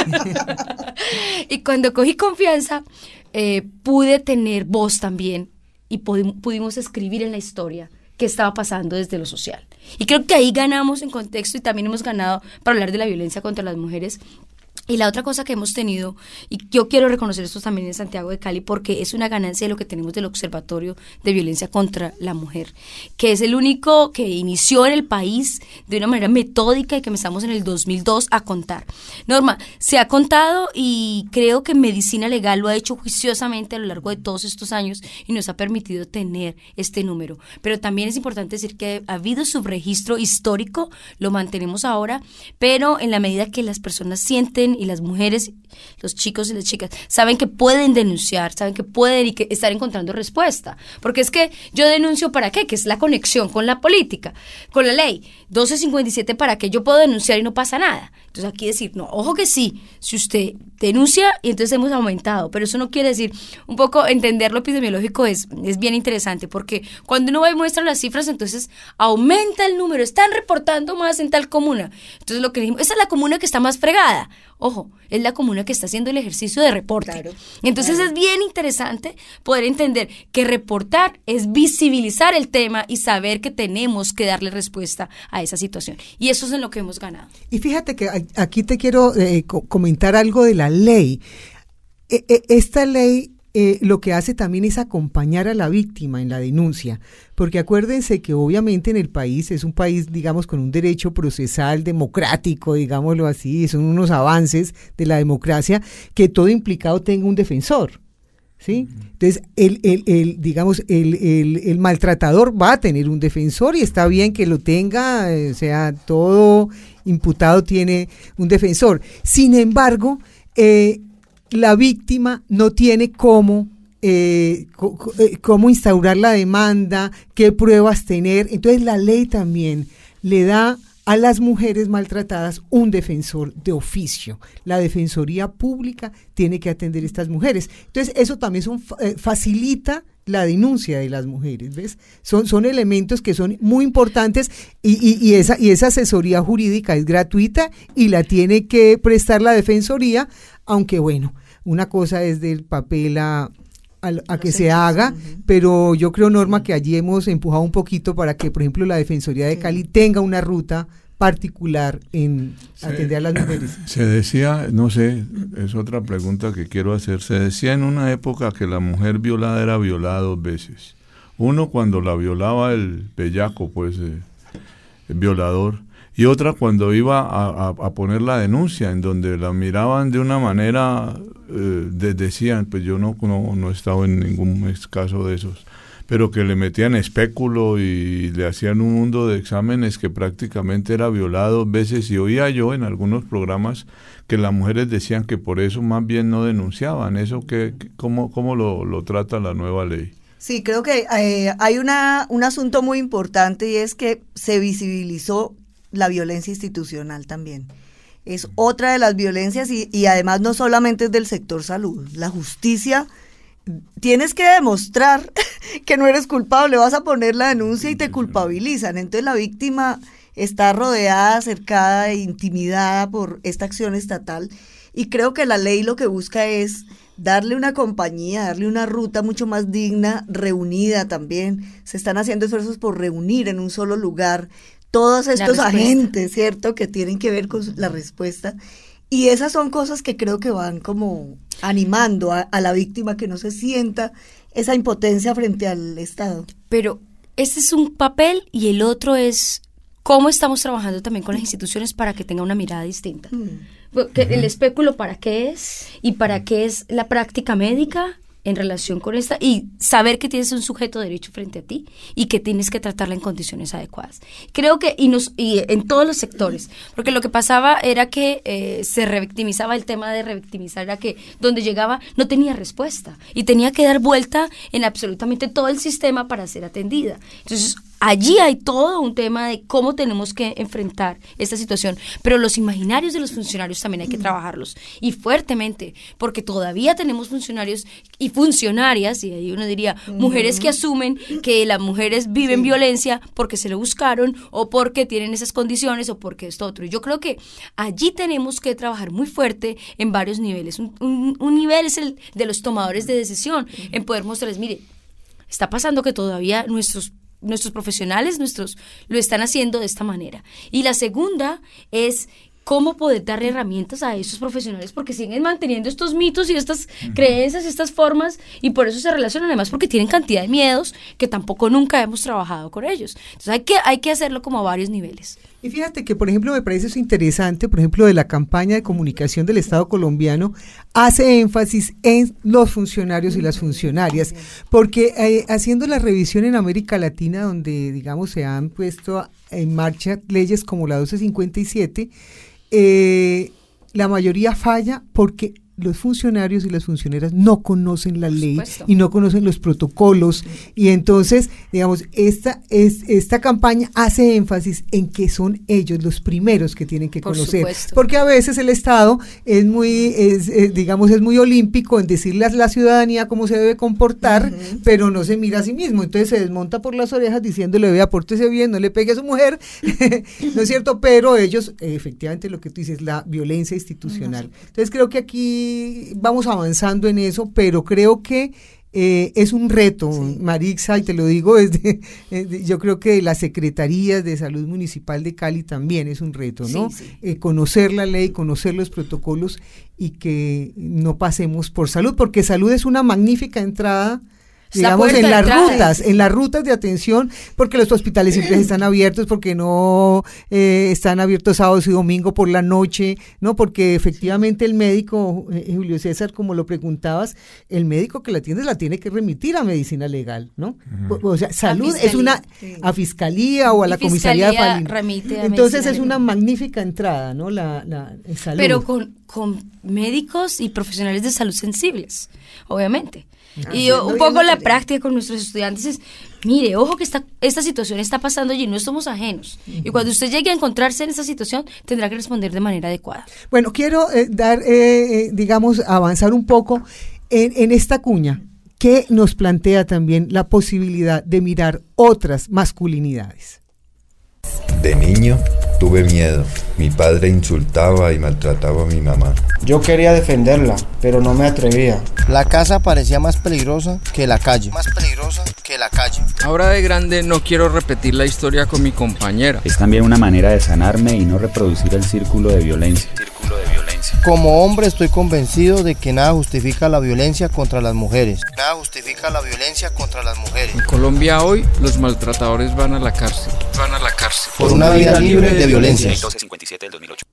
Y cuando cogí confianza, pude tener voz también y pudimos escribir en la historia qué estaba pasando desde lo social. Y creo que ahí ganamos en contexto y también hemos ganado para hablar de la violencia contra las mujeres. Y la otra cosa que hemos tenido, y yo quiero reconocer esto también en Santiago de Cali, porque es una ganancia de lo que tenemos del Observatorio de Violencia contra la Mujer, que es el único que inició en el país de una manera metódica y que empezamos en el 2002 a contar. Norma, se ha contado y creo que Medicina Legal lo ha hecho juiciosamente a lo largo de todos estos años y nos ha permitido tener este número. Pero también es importante decir que ha habido subregistro histórico, lo mantenemos ahora, pero en la medida que las personas sienten y las mujeres, los chicos y las chicas saben que pueden denunciar, saben que pueden y que estar encontrando respuesta, porque es que yo denuncio ¿para qué? Que es la conexión con la política, con la ley 1257, ¿para qué? Yo puedo denunciar y no pasa nada. Entonces aquí decir, no, ojo que sí, si usted denuncia y entonces hemos aumentado, pero eso no quiere decir, un poco entender lo epidemiológico es bien interesante, porque cuando uno va y muestra las cifras, entonces aumenta el número, están reportando más en tal comuna. Entonces lo que dijimos, esa es la comuna que está más fregada. Ojo, es la comuna que está haciendo el ejercicio de reporte. Claro, entonces es bien interesante poder entender que reportar es visibilizar el tema y saber que tenemos que darle respuesta a esa situación. Y eso es en lo que hemos ganado. Y fíjate que aquí te quiero comentar algo de la ley. Esta ley lo que hace también es acompañar a la víctima en la denuncia, porque acuérdense que obviamente en el país es un país, digamos, con un derecho procesal democrático, digámoslo así, son unos avances de la democracia, que todo implicado tenga un defensor, ¿sí? Entonces, el maltratador va a tener un defensor y está bien que lo tenga, o sea, todo imputado tiene un defensor. Sin embargo, la víctima no tiene cómo instaurar la demanda, qué pruebas tener. Entonces la ley también le da a las mujeres maltratadas un defensor de oficio. La Defensoría Pública tiene que atender a estas mujeres. Entonces eso también facilita la denuncia de las mujeres, ¿ves? Son elementos que son muy importantes y esa asesoría jurídica es gratuita y la tiene que prestar la Defensoría, aunque bueno, una cosa es del papel a que se haga, pero yo creo, Norma, que allí hemos empujado un poquito para que, por ejemplo, la Defensoría de Cali tenga una ruta particular en atender a las mujeres. Se decía, no sé, es otra pregunta que quiero hacer, se decía en una época que la mujer violada era violada 2 veces. Uno cuando la violaba el bellaco, pues, el violador, y otra cuando iba a poner la denuncia, en donde la miraban de una manera, decían, pues yo no he estado en ningún caso de esos, pero que le metían espéculo y le hacían un mundo de exámenes, que prácticamente era violado 2 veces, y oía yo en algunos programas que las mujeres decían que por eso más bien no denunciaban. ¿Eso cómo lo trata la nueva ley? Sí, creo que hay un asunto muy importante, y es que se visibilizó la violencia institucional también. Es otra de las violencias y además no solamente es del sector salud. La justicia, tienes que demostrar que no eres culpable, vas a poner la denuncia y te culpabilizan. Entonces la víctima está rodeada, cercada e intimidada por esta acción estatal, y creo que la ley lo que busca es darle una compañía, darle una ruta mucho más digna, reunida también. Se están haciendo esfuerzos por reunir en un solo lugar todos estos agentes, ¿cierto?, que tienen que ver con la respuesta. Y esas son cosas que creo que van como animando a la víctima, que no se sienta esa impotencia frente al Estado. Pero este es un papel, y el otro es cómo estamos trabajando también con las instituciones para que tenga una mirada distinta. El espéculo, ¿para qué es? ¿Y para qué es la práctica médica? en relación con esta y saber que tienes un sujeto de derecho frente a ti y que tienes que tratarla en condiciones adecuadas. Creo que, y en todos los sectores, porque lo que pasaba era que se revictimizaba, el tema de revictimizar era que donde llegaba no tenía respuesta y tenía que dar vuelta en absolutamente todo el sistema para ser atendida. Entonces, allí hay todo un tema de cómo tenemos que enfrentar esta situación, pero los imaginarios de los funcionarios también hay que trabajarlos, y fuertemente, porque todavía tenemos funcionarios y funcionarias, y ahí uno diría, mujeres que asumen que las mujeres viven violencia porque se lo buscaron, o porque tienen esas condiciones, o porque esto otro. Yo creo que allí tenemos que trabajar muy fuerte en varios niveles. Un nivel es el de los tomadores de decisión, en poder mostrarles, mire, está pasando que todavía nuestros profesionales, lo están haciendo de esta manera. Y la segunda es cómo poder darle herramientas a esos profesionales, porque siguen manteniendo estos mitos y estas creencias, estas formas, y por eso se relacionan, además porque tienen cantidad de miedos que tampoco nunca hemos trabajado con ellos. Entonces hay que hacerlo como a varios niveles. Y fíjate que, por ejemplo, me parece eso interesante, por ejemplo, de la campaña de comunicación del Estado colombiano, hace énfasis en los funcionarios y las funcionarias, porque haciendo la revisión en América Latina, donde, digamos, se han puesto en marcha leyes como la 1257, la mayoría falla porque los funcionarios y las funcionarias no conocen la ley y no conocen los protocolos, y entonces, digamos, esta campaña hace énfasis en que son ellos los primeros que tienen que conocer, porque a veces el Estado es muy olímpico en decirle a la ciudadanía cómo se debe comportar, pero no se mira a sí mismo, entonces se desmonta por las orejas diciéndole, vea, pórtese bien, no le pegue a su mujer, ¿no es cierto? Pero ellos, efectivamente, lo que tú dices, la violencia institucional. Entonces creo que aquí vamos avanzando en eso, pero creo que es un reto, Marixa, y te lo digo yo creo que las secretarías de salud municipal de Cali también es un reto, ¿no? Conocer la ley, conocer los protocolos, y que no pasemos por salud, porque salud es una magnífica entrada, digamos, en las rutas de atención, porque los hospitales siempre están abiertos, porque no están abiertos sábados y domingo por la noche, ¿no? Porque efectivamente el médico, Julio César, como lo preguntabas, el médico que la atiende la tiene que remitir a medicina legal, ¿no? O sea, salud es a fiscalía o a la comisaría de familia. Entonces es una magnífica entrada, ¿no? La salud. Pero con médicos y profesionales de salud sensibles, obviamente. Y un poco la práctica con nuestros estudiantes es, mire, ojo que esta situación está pasando allí, no somos ajenos. Y cuando usted llegue a encontrarse en esa situación, tendrá que responder de manera adecuada. Bueno, quiero avanzar un poco en esta cuña que nos plantea también la posibilidad de mirar otras masculinidades. De niño tuve miedo. Mi padre insultaba y maltrataba a mi mamá. Yo quería defenderla, pero no me atrevía. La casa parecía más peligrosa que la calle. Ahora de grande no quiero repetir la historia con mi compañera. Es también una manera de sanarme y no reproducir el círculo de violencia. Como hombre estoy convencido de que nada justifica la violencia contra las mujeres. En Colombia hoy los maltratadores van a la cárcel. Por una vida libre de violencia. 1257 del 2008.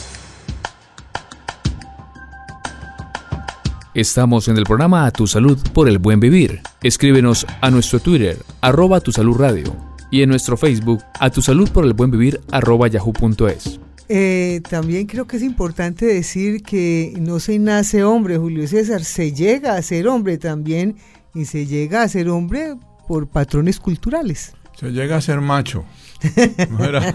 Estamos en el programa A Tu Salud por el Buen Vivir. Escríbenos a nuestro Twitter, @tusalud_radio, y en nuestro Facebook, A Tu Salud por el Buen Vivir, @yahoo.es. También creo que es importante decir que no se nace hombre, Julio César, se llega a ser hombre también, y se llega a ser hombre por patrones culturales. Se llega a ser macho. No era.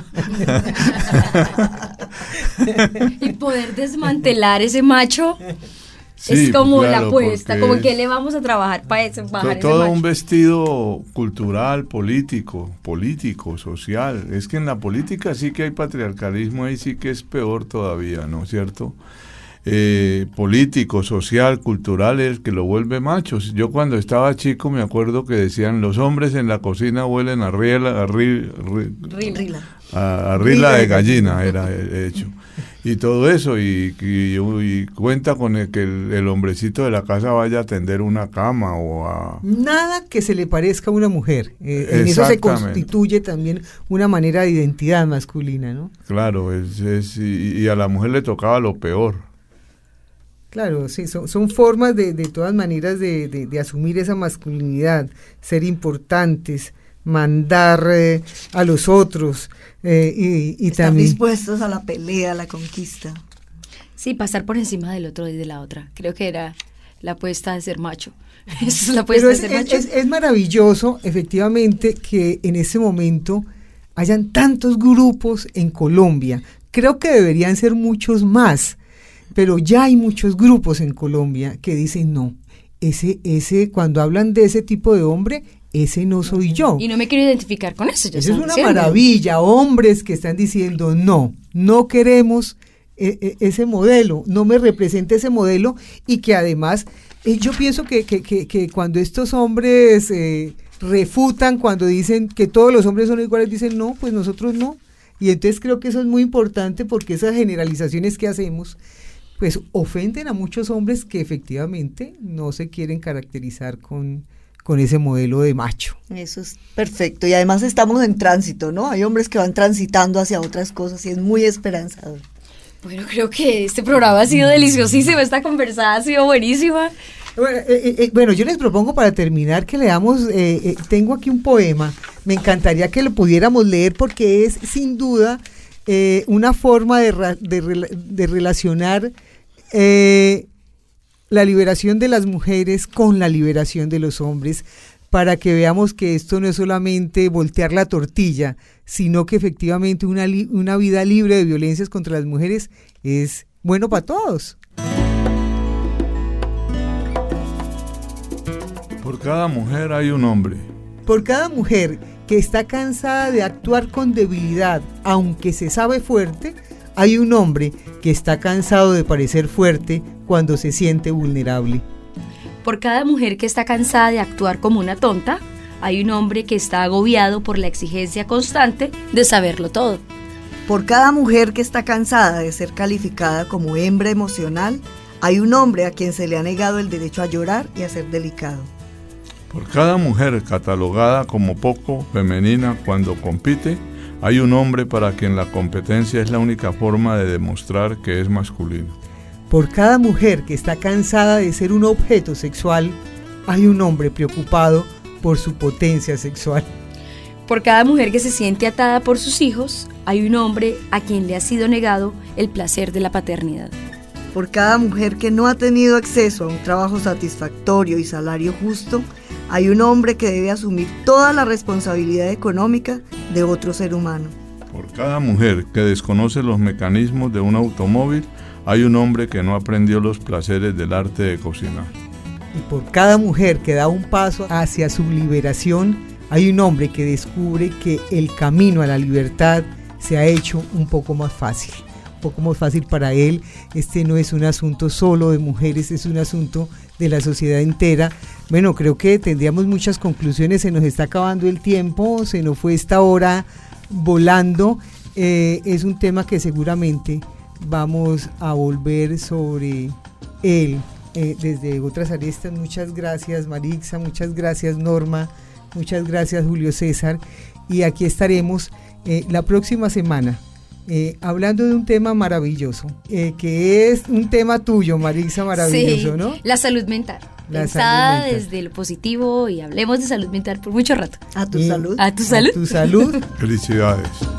Y poder desmantelar ese macho sí, es como claro, la apuesta, como que le vamos a trabajar para eso, bajar todo ese un macho. vestido cultural, político, social. Es que en la política sí que hay patriarcalismo, ahí sí que es peor todavía, ¿no es cierto? Político, social, cultural, es el que lo vuelve machos. Yo cuando estaba chico me acuerdo que decían, los hombres en la cocina huelen a rila de gallina, era hecho. Y todo eso, y cuenta con que el hombrecito de la casa vaya a tender una cama o a... Nada que se le parezca a una mujer. En eso se constituye también una manera de identidad masculina, ¿no? Claro, y a la mujer le tocaba lo peor. Claro, sí, son formas de todas maneras de asumir esa masculinidad, ser importantes, mandar a los otros y estar también dispuestos a la pelea, a la conquista. Sí, pasar por encima del otro y de la otra. Creo que era la apuesta de ser macho. Esa es la apuesta de ser macho. Es maravilloso, efectivamente, que en ese momento hayan tantos grupos en Colombia. Creo que deberían ser muchos más, pero ya hay muchos grupos en Colombia que dicen no, ese cuando hablan de ese tipo de hombre, ese no soy yo. Y no me quiero identificar con eso. Eso es una maravilla, hombres que están diciendo no queremos ese modelo, no me representa ese modelo, y que además yo pienso que cuando estos hombres refutan, cuando dicen que todos los hombres son iguales, dicen no, pues nosotros no. Y entonces creo que eso es muy importante, porque esas generalizaciones que hacemos pues ofenden a muchos hombres que efectivamente no se quieren caracterizar con ese modelo de macho. Eso es perfecto, y además estamos en tránsito, ¿no? Hay hombres que van transitando hacia otras cosas y es muy esperanzador. Bueno, creo que este programa ha sido deliciosísimo, esta conversada ha sido buenísima. Bueno, yo les propongo para terminar que leamos, tengo aquí un poema, me encantaría que lo pudiéramos leer porque es sin duda una forma de relacionar la liberación de las mujeres con la liberación de los hombres, para que veamos que esto no es solamente voltear la tortilla, sino que efectivamente una vida libre de violencias contra las mujeres es bueno para todos. Por cada mujer hay un hombre. Por cada mujer que está cansada de actuar con debilidad, aunque se sabe fuerte, hay un hombre que está cansado de parecer fuerte cuando se siente vulnerable. Por cada mujer que está cansada de actuar como una tonta, hay un hombre que está agobiado por la exigencia constante de saberlo todo. Por cada mujer que está cansada de ser calificada como hembra emocional, hay un hombre a quien se le ha negado el derecho a llorar y a ser delicado. Por cada mujer catalogada como poco femenina cuando compite, hay un hombre para quien la competencia es la única forma de demostrar que es masculino. Por cada mujer que está cansada de ser un objeto sexual, hay un hombre preocupado por su potencia sexual. Por cada mujer que se siente atada por sus hijos, hay un hombre a quien le ha sido negado el placer de la paternidad. Por cada mujer que no ha tenido acceso a un trabajo satisfactorio y salario justo, hay un hombre que debe asumir toda la responsabilidad económica de otro ser humano. Por cada mujer que desconoce los mecanismos de un automóvil, hay un hombre que no aprendió los placeres del arte de cocinar. Y por cada mujer que da un paso hacia su liberación, hay un hombre que descubre que el camino a la libertad se ha hecho un poco más fácil para él. Este no es un asunto solo de mujeres, es un asunto de la sociedad entera. Bueno, creo que tendríamos muchas conclusiones, se nos está acabando el tiempo, se nos fue esta hora volando. Es un tema que seguramente vamos a volver sobre él desde otras aristas. Muchas gracias Marixa, muchas gracias Norma, muchas gracias Julio César, y aquí estaremos la próxima semana hablando de un tema maravilloso, que es un tema tuyo, Marixa, maravilloso, sí, ¿no? La salud mental. Pensada desde lo positivo, y hablemos de salud mental por mucho rato. A tu salud. A tu salud. A tu salud. Felicidades.